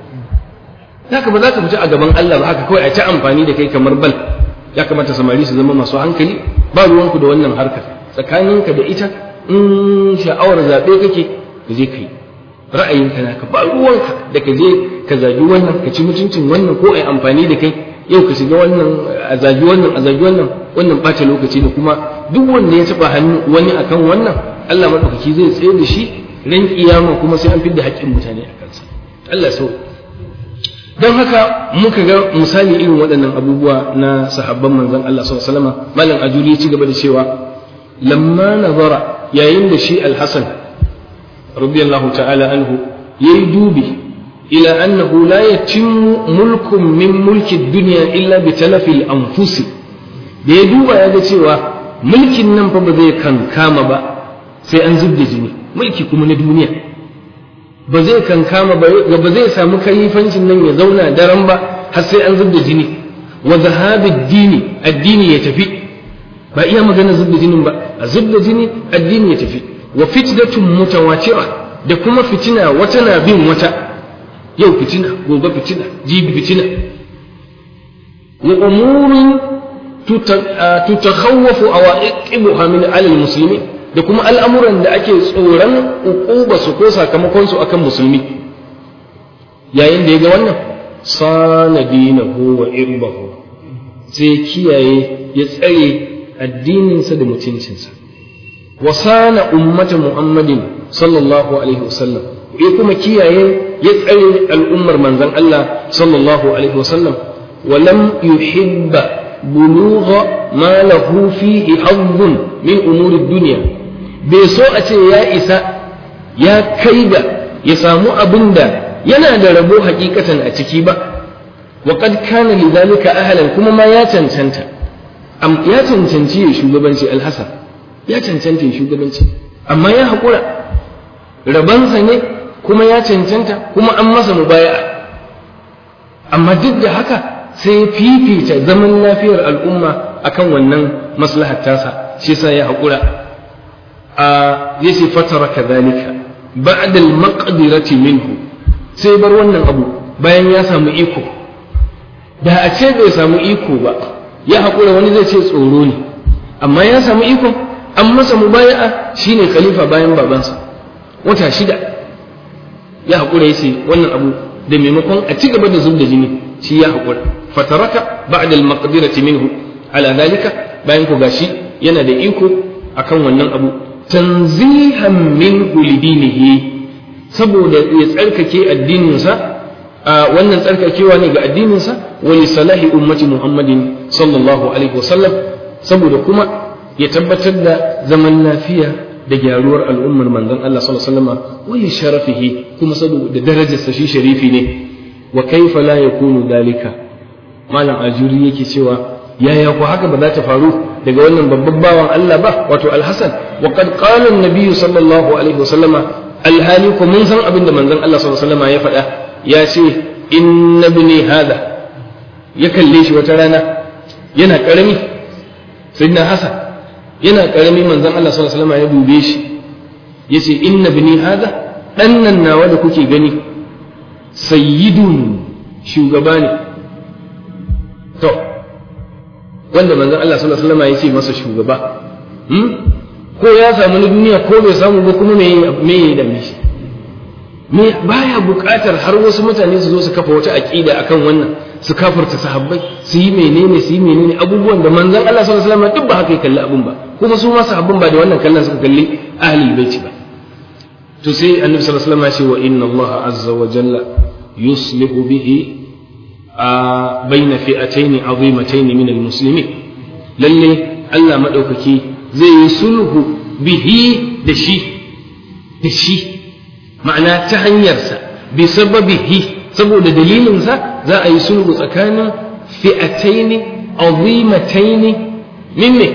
Haka ba za ka fita a gaban Allah ba haka kawai a ta amfani da kai kamar bal. Ya kamata samari su zama masu hankali, ba ruwanku da wannan harkar, tsakaninka da ita in sha'awar zaɓe kake ka je kai ra'ayinka naka, ba ruwanka da ka je ka zagi wannan, ka ci mutuncin wannan, ko ai amfani da kai yau ka shiga wannan a zagi wannan a zagi wannan, wannan ɓata lokaci da kuma duk wanda ya taɓa hannu wani akan wannan Allah maɗaukaki zai tsaye da shi ran kiyama kuma sai an fidda haƙƙin mutane a kansa. Allah sau. Don haka muka ga misali irin waɗannan abubuwa na sahabban manzon Allah sallallahu alaihi wasallam. Malam Ajuri ya ci gaba da cewa lamma nazara, yayin da shi Al-Hasan radiyallahu ta'ala anhu yayi dubi ila annahu la yatimmu mulkun min mulki dunya illa bi talafi al-anfusi, da ya duba ya ga cewa mulkin nan fa ba zai kankama ba sai an zubda jini, mulki kuma na duniya ba zai kankama ba zai samu kalifancin nan ya zauna daren ba har sai an zubda jini. Wa zahabid dini, addini ya tafi, ba iya magana zubda jinin ba, a zubda jini addini ya tafi. Wa fitnatun mutawatira, da kuma fitina wata na bin wata, yau fitina gobe fitina jibi fitina. Wa umurin tutakhawwafu awaiqibuha min al-muslimin, da kuma al'amuran da ake tsoron uquba su ko sakamakon su akan musulmi. Yayin da ya ga wannan sana dinahu wa irbahu, sai kiyaye ya tsare addininsa da mutuncinsa. Wa sana ummata Muhammadin sallallahu alaihi wasallam, ya kuma kiyaye ya tsare al'ummar manzon Allah sallallahu alaihi wasallam wa lam yuhibba bulugha ma lahu fihi hazzun min umuri dunya bai so a ce ya isa ya kai ga ya samu abinda yana da rabo hakikatan a ciki ba wa qad kana lidhalika ahlan kuma ma ya cancanta ya cancanci ya shugabanci al-Hasan ya cancanta ya shugabanci amma ya haƙura rabansa ne kuma ya cancanta kuma an masa mubaya'a amma duk da haka sai fifita zaman lafiyar al'umma akan wannan maslahar tasa shi yasa ya haƙura a yace fatara kadhalika ba'da al-maqdirati minhu sai bar wannan abu bayan ya samu iko da a ce bai samu iko ba ya haƙura wani zai ce tsoro ne amma ya samu iko an masa mubaya'a shine khalifa bayan babansa wata 6 ya haƙura yace wannan abu da maimakon a ci gaba da zub da jini shi ya haƙura fataraka ba'da al-maqdirati minhu ala dalika bayan ku gashi yana da iko akan wannan abu tanzihan minhu lidinihi saboda ya tsarkake addininsa wannan tsarkakewa ne ga addininsa wa li salahi ummati muhammadin sallallahu alaihi wasallam saboda kuma ya tabbatar da zaman lafiya da gyaruwar al'ummar manzon Allah sallallahu alaihi wasallam wa li sharafihi kuma saboda darajarsa shi sharifi ne wa kaifa la yakunu dalika malam ajuri yake cewa yaya ko haka ba za ta faru daga wannan babban bawan Allah ba wato al-Hasan wa qad qala an-nabiy sallallahu alaihi wasallam alhali ko mun san abinda manzon Allah sallallahu alaihi wasallam ya faɗa ya ce inna ibni hada ya kalle shi wata rana yana karami sayyidina Hasan yana karami manzon Allah sallallahu alaihi wasallam ya dube shi yace inna ibni hada dan nan nawa da kuke gani sayyidun shugaba ne to wanda manzon Allah sallallahu alaihi wasallam ya ce masa shugaba ko ya samu na duniya ko bai samu ba kuma me ya dame shi me baya buƙatar har wasu mutane su zo su kafa wata aqida akan wannan su kafirta sahabbai su yi menene abubuwan da manzon Allah sallallahu alaihi wasallam duk ba haka ya kalli abun ba kuma su ma sahabban ba da wannan kallon suka kalli ahlul baiti ba to sai annabi sallallahu alaihi wasallam ya ce wa inna Allah azza wa jalla yuslihu bihi baina fi'atayn azimatayn min almuslimin lalle Allah madaukaki zai yi sulhu bihi da shi ma'ana ta hanyarsa bi sababihi saboda dalilinsa za a yi sulhu tsakanin fi'atayn azimatayn min me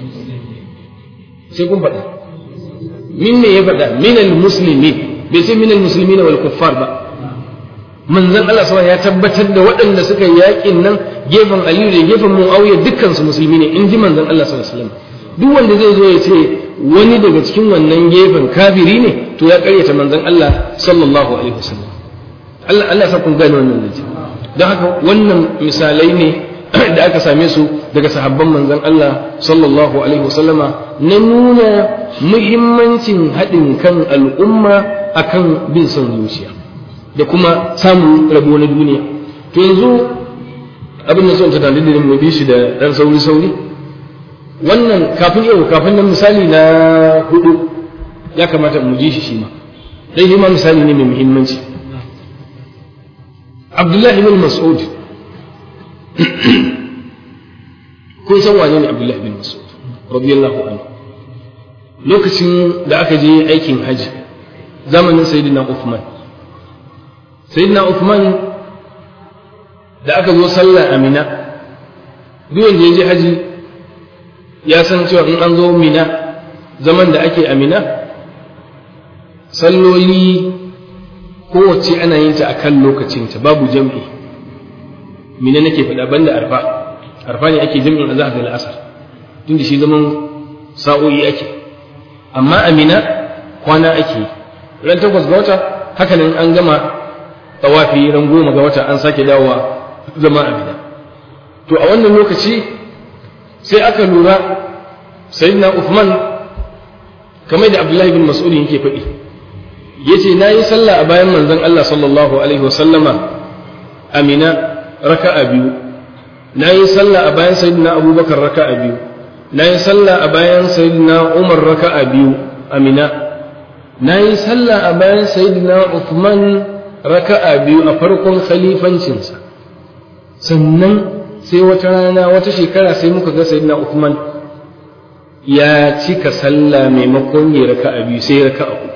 sai kun faɗa min me ya faɗa min almuslimin bai sai min almuslimin wal kuffar ba manzon Allah sallallahu ya tabbatar da waɗanda suka yi yaƙin nan gefen Aliyu da gefen Muawiya dukkan su musulmi ne in ji manzon Allah sallallahu alaihi wasallam duk wanda zai zo ya ce wani daga cikin wannan gefen kafiri ne to ya ƙaryata manzon Allah sallallahu alaihi wasallam Allah sa kun gane wannan zance don haka wannan misalai ne da aka same su daga sahabban manzon Allah sallallahu alaihi wasallama na nuna muhimmancin haɗin kan al'umma akan bin son zuciya da kuma samun rabo na duniya to yanzu abin da son ta dalilin mu bi shi da dan sauri wannan kafin nan misali na 4 ya kamata mu ji shi ma dai ma misali ne mai muhimmanci Abdullah ibn Mas'ud kun san wane ne Abdullah ibn Mas'ud radiyallahu anhu lokacin da aka je aikin haji zamanin sayyidina Uthman da aka zo sallah a Mina duk wanda ya je haji ya san cewa in an zo Mina zaman da ake a Mina salloli kowace ana yin ta akan lokacinta babu jam'i Mina nake faɗa banda arfa ne ake jam'in azhar da al'asar tunda shi zaman sa'o'i ake amma a Mina kwana ake ran 8 ga wata haka nan an gama tawafi ran 10 ga wata an sake dawowa zama a Mina to a wannan lokaci sai aka lura sayyidina Uthman kamar da Abdullahi bin Mas'ud yake faɗi yace nayi sallah a bayan manzon Allah sallallahu alaihi wasallama a Mina raka'a 2 nayi sallah a bayan sayyidina Abubakar raka'a 2 nayi sallah a bayan sayyidina Umar raka'a 2 a Mina nayi sallah a bayan sayyidina Uthman raka'a biyu a farkon khalifancinsa. Sannan sai wata rana wata shekara sai muka ga sayyidina Uthman ya cika sallah maimakon ya raka'a biyu sai raka'a uku.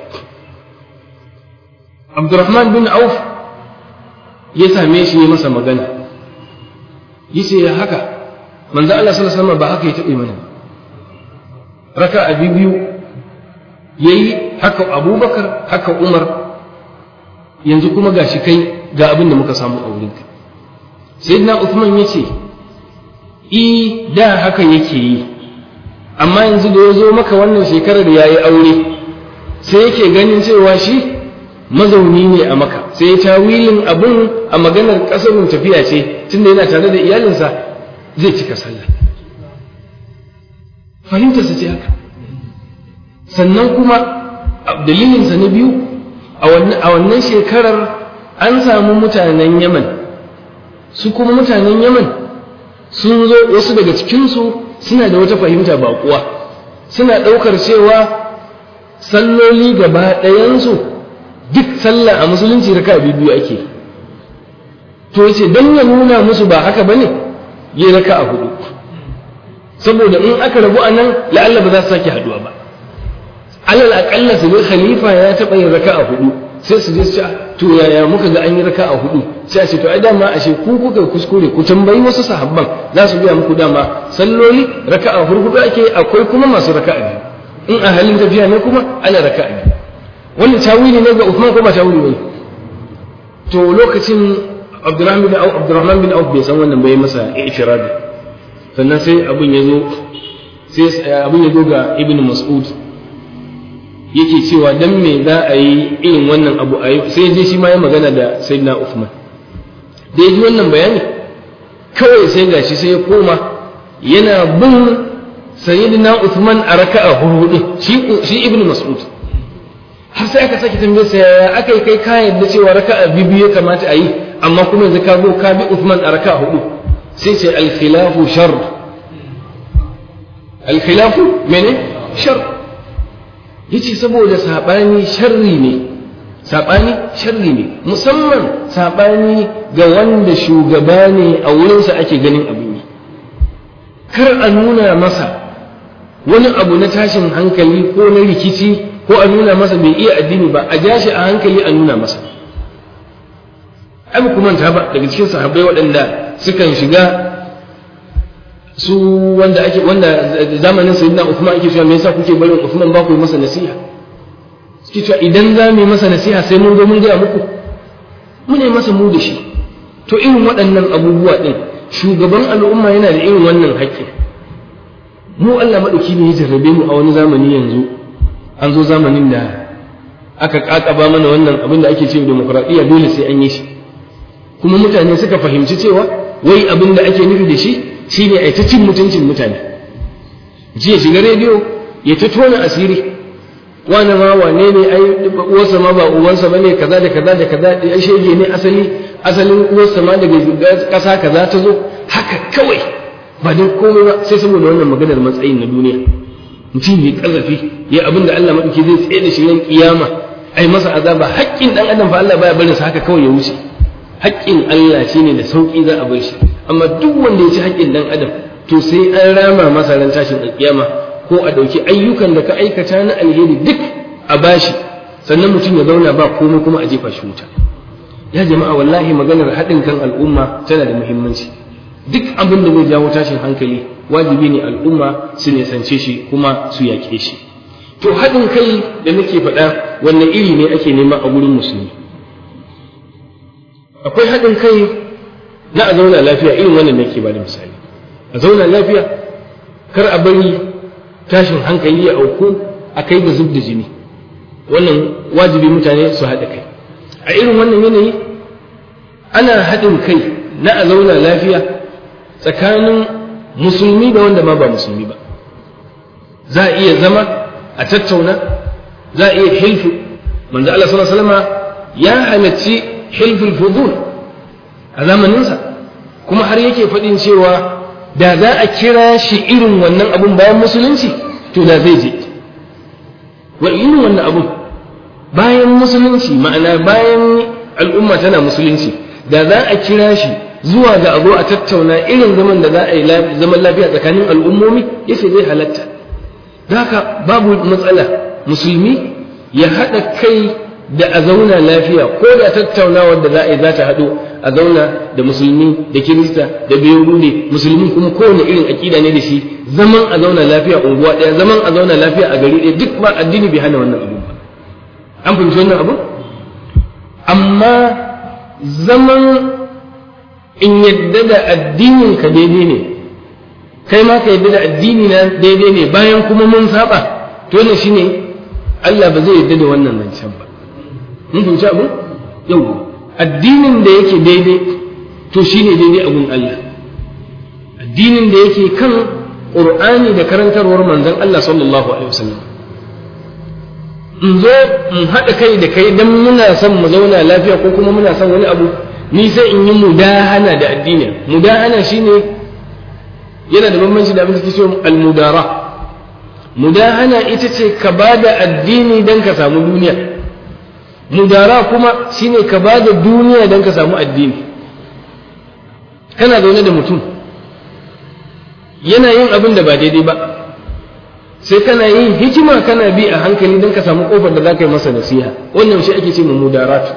Abdurrahman bin Auf ya same shi ya masa magana, yace ya haka manzo Allah sallallahu alaihi wasallam ba haka ya taɓa mana, raka'a biyu yayi haka Abubakar haka Umar, yanzu kuma gashi kai ga abin da muka samu a wurinka. Sayyidina Uthman yace da haka yake yi, amma yanzu da ya zo maka wannan shekarar da yayi aure sai yake ganin cewa shi mazauni ne a Maka, sai ya tawilin abun a maganar kasarun tafiya ce, tunda yana tare da iyalinsa zai cika sallah. Fahimtarsa ce haka. Sannan kuma dalilinsa na biyu a wannan shekarar an samu mutanen Yaman, su kuma mutanen Yaman sun zo, wasu daga cikinsu suna da wata fahimta baƙuwa, suna ɗaukar cewa salloli gaba ɗayansu duk sallah a musulunci raka'a biyu ake. To yace dan ya nuna musu ba haka bane, yi raka'a hudu, saboda in aka rabu anan la'alla ba za su sake haduwa ba. Alal aqalla su ne khalifa ya taɓa yin raka'a hudu, sai su je su ce to yaya muka ga an yi raka'a hudu, sai a ce to ai dama ashe ku kuka kuskure, ku tambayi wasu sahabban za su biya muku dama salloli raka'a hudu ake, akwai kuma masu raka'a biyu, in a halin tafiya ne kuma ana raka'a biyu. Wannan tawili ne ga Uthman ko ba tawili ne? To lokacin Abdurrahman bin Auf bai san wannan bai masa i'tiradi. Sannan sai abin ya zo ga Ibn Mas'ud yake cewa dan me za a yi irin wannan abu sai je shi ma ya magana da Sayyidina Uthman. Da ya ji wannan bayani kawai sai gashi sai ya koma yana bin Sayyidina Uthman a raka'a hudu, shi Ibn Mas'ud. Har sai aka saki tambaye sa ya aka yi kai kayan da cewa raka'a biyu ya kamata a yi, amma kuma yanzu ka zo ka bi Uthman a raka'a hudu. Sai ce al-khilafu shar. Al-khilafu mene? Shar. Yace saboda sabani sharri ne. Sabani sharri ne, musamman sabani ga wanda shugaba ne a wurinsa ake ganin abin yi. Kar a nuna masa wani abu na tashin hankali ko na rikici, ko a nuna masa bai iya addini ba, a ja shi a hankali a nuna masa. Ai ba ku manta ba daga cikin sahabbai waɗanda sukan shiga su wanda zamanin Sayyidina Uthman ake cewa me yasa kuke barin Uthman ba ku yi masa nasiha? Suke cewa idan za mu yi masa nasiha sai mun zo mun gaya muku, mu ne masa mu da shi. To irin waɗannan abubuwa ɗin shugaban al'umma yana da irin wannan haƙƙin. Mu Allah maɗauki ne ya jarrabe mu a wani zamani yanzu. An zo zamanin da aka ƙaƙaba mana wannan abin da ake cewa demokradiyya dole sai an yi shi, kuma mutane suka fahimci cewa wai abin da ake nufi da shi shine ai ta cin mutuncin mutane. Jiya shiga rediyo ya ta tona asiri, wani ma wane ne ai uwarsa ma ba uwansa bane, kaza da kaza da kaza, ai shege ne asalin uwarsa ma daga ƙasa kaza ta zo, haka kawai ba dan komai ba sai saboda wannan maganar matsayin na duniya. Mutum ya ƙarfafi ya abin da Allah maɗauki zai tsaye da shi ran kiyama, ai masa azaba. Haƙƙin ɗan adam fa Allah baya barin sa haka kawai ya wuce. Haƙƙin Allah shine da sauƙi za a bar shi, amma duk wanda ya ci haƙƙin ɗan adam to sai an rama masa ran tashin alƙiyama, ko a ɗauki ayyukan da ka aikata na alheri duk a bashi, sannan mutum ya zauna ba komai kuma a jefa shi wuta. Ya jama'a wallahi maganar haɗin kan al'umma tana da muhimmanci. Duk abin da zai jawo tashin hankali wajibi ne al'umma su nisance shi kuma su yaƙe shi. To haɗin kai da nake faɗa wannan iri ne ake nema a wurin musulmi. Akwai haɗin kai na a zauna lafiya, irin wannan nake ba da misali. A zauna lafiya, kar a bari tashin hankali ya auku a kai ga zub da jini. Wannan wajibi mutane su haɗa kai. A irin wannan yanayi ana haɗin kai na a zauna lafiya tsakanin musulmi da wanda ma ba musulmi ba. Za a iya zama a tattauna, za a iya hilfu. Manzo Allah sallallahu alaihi wasallam ya halacci hilful fudul a zamaninsa, kuma har yake faɗin cewa da za a kira shi irin wannan abun bayan musulunci to da zai je. Wa irin wannan abun bayan musulunci, ma'ana bayan al'umma tana musulunci, da za a kira shi zuwa ga a zo a tattauna irin zaman da za a yi zaman lafiya tsakanin al'ummomi, yace zai halatta. Haka babu matsala musulmi ya haɗa kai da a zauna lafiya, ko da tattaunawar da za a yi za ta haɗo a zauna da musulmi da kirista da bayahudi, musulmi kuma kowane irin aƙida ne da shi, zaman a zauna lafiya unguwa ɗaya, zaman a zauna lafiya a gari ɗaya, duk ba addini bai hana wannan abu ba. An fahimci wannan abu? Amma zaman in yadda da addinin ka daidai ne, kai ma ka yadda da addini na daidai ne, bayan kuma mun saba, to ne shine Allah ba zai yadda da wannan zancen ba. Mun fahimci abu? Yau addinin da yake daidai to shine daidai abun Allah. Addinin da yake kan Qur'ani da karantarwar manzon Allah sallallahu alaihi wasallam. In zo in haɗa kai da kai dan muna son mu zauna lafiya ko kuma muna son wani abu, ni sai in yi mudahana da addini. Mudahana shine yana da bambanci da abin da ke cewa al-mudara. Mudahana ita ce ka bada addini dan ka samu duniya. Mudara kuma shine ka bada duniya dan ka samu addini. Kana zaune da mutum yana yin abin da ba daidai ba, sai kana yin hikima kana bi a hankali don ka samu kofar da za ka yi masa nasiha. Wannan shi ake ce mu mudaratu,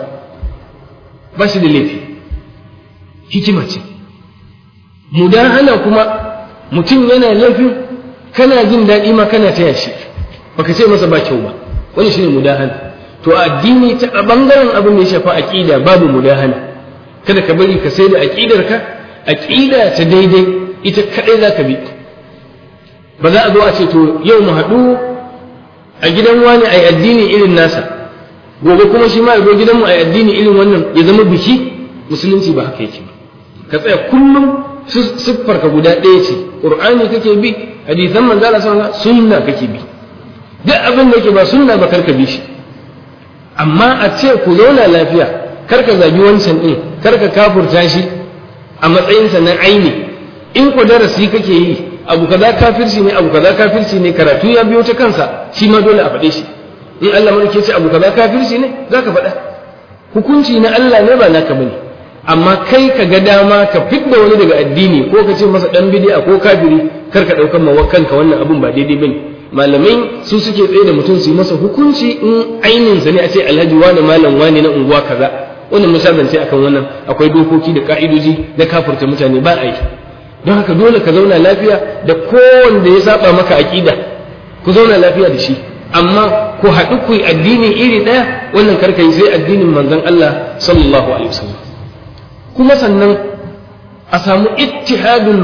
ba shi da laifi, hikima ce. Mudahana kuma mutum yana laifin kana jin daɗi ma kana taya shi, baka ce masa ba kyau ba, wani shine mudahana. To addini ta a bangaren abin da ya shafa aqida babu mudahana. Kada ka bari ka sai da aqidarka, aqida ta daidai ita kadai zaka bi. Ba za a zo a ce to yau mu haɗu a gidan wani ai addini irin nasa, gobe kuma shi ma ya zo gidanmu ai addini irin wannan, ya zama biki. Musulunci ba haka yake ba. Ka tsaya kullum siffarka guda ɗaya ce, Qur'ani kake bi, hadisan manzo Allah sallallahu alaihi wasallam, sunna kake bi. Duk abin da yake ba sunna ba karka bi shi. Amma a ce ku zauna lafiya, karka zagi wancan din, karka kafurta shi a matsayinsa na aini. In ku darasi kake yi, abu kaza kafirci ne, abu kaza kafirci ne, karatu ya biyo ta kansa, shi ma dole a faɗe shi. In Allah mai ce abu kaza kafirci ne, zaka faɗa. Hukunci na Allah ne ba naka bane. Amma kai ka ga dama ka fidda wani daga addini ko ka ce masa dan bid'a ko kafiri, kar ka daukan ma kanka wannan abun ba daidai bane. Malamai su suke tsaye da mutum su yi masa hukunci in ainin sa ne a ce alhaji wani malam wani na unguwa kaza. Wannan musabance akan wannan akwai dokoki da ka'idoji da kafirta mutane ba a yi. Don haka dole ka zauna lafiya da kowanne ya saba maka aqida, ku zauna lafiya da shi. Amma ku haɗu ku yi addini iri ɗaya, wannan karka yi sai addinin manzon Allah sallallahu alaihi wasallam. Kuma sannan a samu ittihadul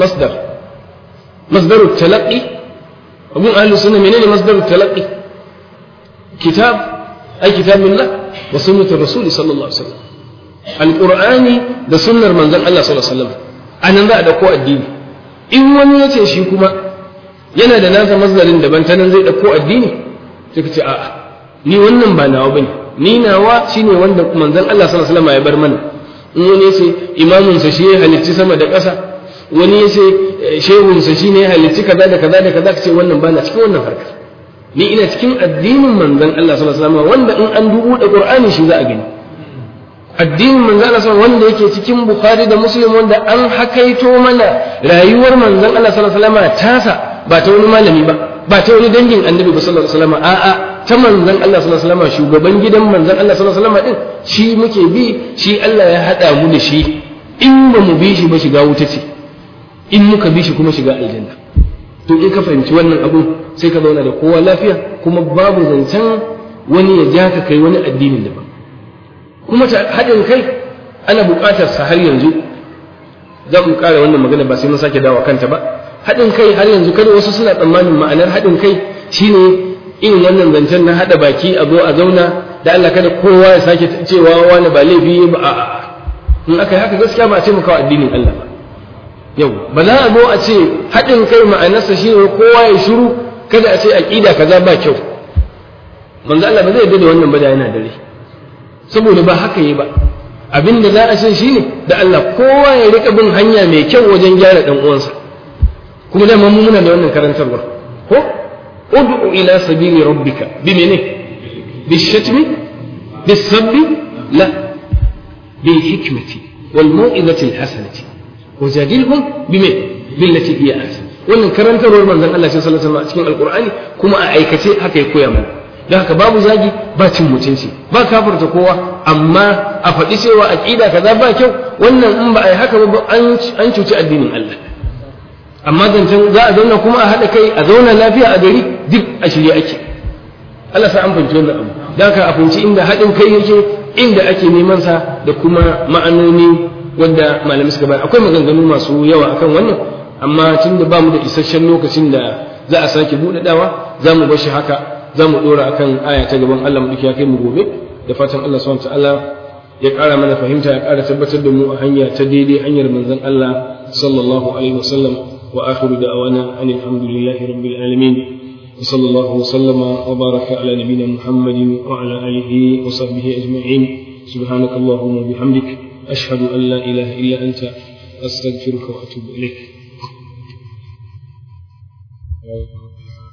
masdarut talaqqi. Abun ahlus sunna menene masdarut talaqqi? Kitab ay kitabillah wa sunnatur rasul sallallahu alaihi wasallam. Alqur'ani da sunnar manzon Allah sallallahu alaihi wasallam. Anan za a dauko addini. In wani ya ce shi kuma yana da nasa masdarin daban ta nan zai dauko addini, sai ka ce a'a, ni wannan ba nawa bane, ni nawa shine wanda manzon Allah sallallahu alaihi wasallam ya bar mana. In wani yace imamunsa shi ya halicci sama da ƙasa, wani yace shehunsa shi ne ya halicci kaza da kaza da kaza, ka ce wannan bana cikin wannan harkar. Ni ina cikin addinin manzon Allah sallallahu alaihi wasallam wanda in an dubu da Qur'ani shi za a gani. Addinin manzon Allah sallallahu wanda yake cikin Bukhari da Muslim, wanda an hakaito mana rayuwar manzon Allah sallallahu alaihi wasallam tasa, ba ta wani malami ba ta wani dangin annabi ba sallallahu alaihi wasallam, a'a ta manzon Allah sallallahu alaihi wasallam, shugaban gidan manzon Allah sallallahu alaihi wasallam din shi muke bi, shi Allah ya hada mu da shi. In ba mu bi shi ba shiga wuta ce, in muka bi shi kuma shiga aljanna. To in ka fahimci wannan abu sai ka zauna da kowa lafiya, kuma babu zancen wani ya ja ka kai wani addinin daban. Kuma ta haɗin kai ana buƙatar sa har yanzu. Za mu ƙara wannan magana ba sai mun sake dawo kanta ba. Haɗin kai har yanzu kada wasu suna tsammanin ma'anar haɗin kai shine irin wannan zancen na haɗa baki a zo a zauna da Allah, kada kowa ya sake cewa wani ba laifi ba. A'a, in aka yi haka gaskiya ba a ce mu kawo addinin Allah ba. Yau ba za a zo a ce haɗin kai ma'anarsa shine kowa ya shiru, kada a ce aqida kaza ba kyau. Manzo Allah ba zai yarda da wannan ba da yana dare, saboda ba haka yi ba. Abin da za a ce shine da Allah kowa ya rika bin hanya mai kyau wajen gyara dan uwansa. Kuma da mu muna da wannan karantarwa ko ud'u ila sabili rabbika bi mene bishatmi bisabbi la bil hikmati wal mau'izati al hasanati wajadilhum billati hiya ahsan. Wannan karantarwar manzon Allah sallallahu alaihi wasallam a cikin alqur'ani kuma a aikace haka ya koya mana. don haka babu zagi ba cin mutunci ba kafirta kowa, amma a faɗi cewa aqida kaza ba kyau, wannan in ba a yi haka ba an cuci addinin Allah. Amma zancen za a zauna kuma a haɗa kai a zauna lafiya a gari duk a shirye ake. Allah sa an fahimci wannan abu, don haka a fahimci inda haɗin kai yake, inda ake neman sa da kuma ma'anoni wanda malamai suka bayar. Akwai maganganu masu yawa akan wannan, amma tunda ba mu da isasshen lokacin da za a sake buɗaɗawa, za mu bar shi haka, za mu ɗora akan aya ta gaban Allah mu duki ya kai mu gobe, da fatan Allah subhanahu wa ta'ala ya ƙara mana fahimta, ya ƙara tabbatar da mu a hanya ta daidai, hanyar manzon Allah sallallahu alaihi wasallam. Wa akhiru da'wana anil hamdulillahi rabbil alamin. Wa sallallahu wa sallama wa baraka ala nabiyyina Muhammadin wa ala alihi wa sahbihi ajma'in. Subhanakallahumma wa bihamdik ashhadu an la ilaha illa anta astaghfiruka wa atubu ilaik.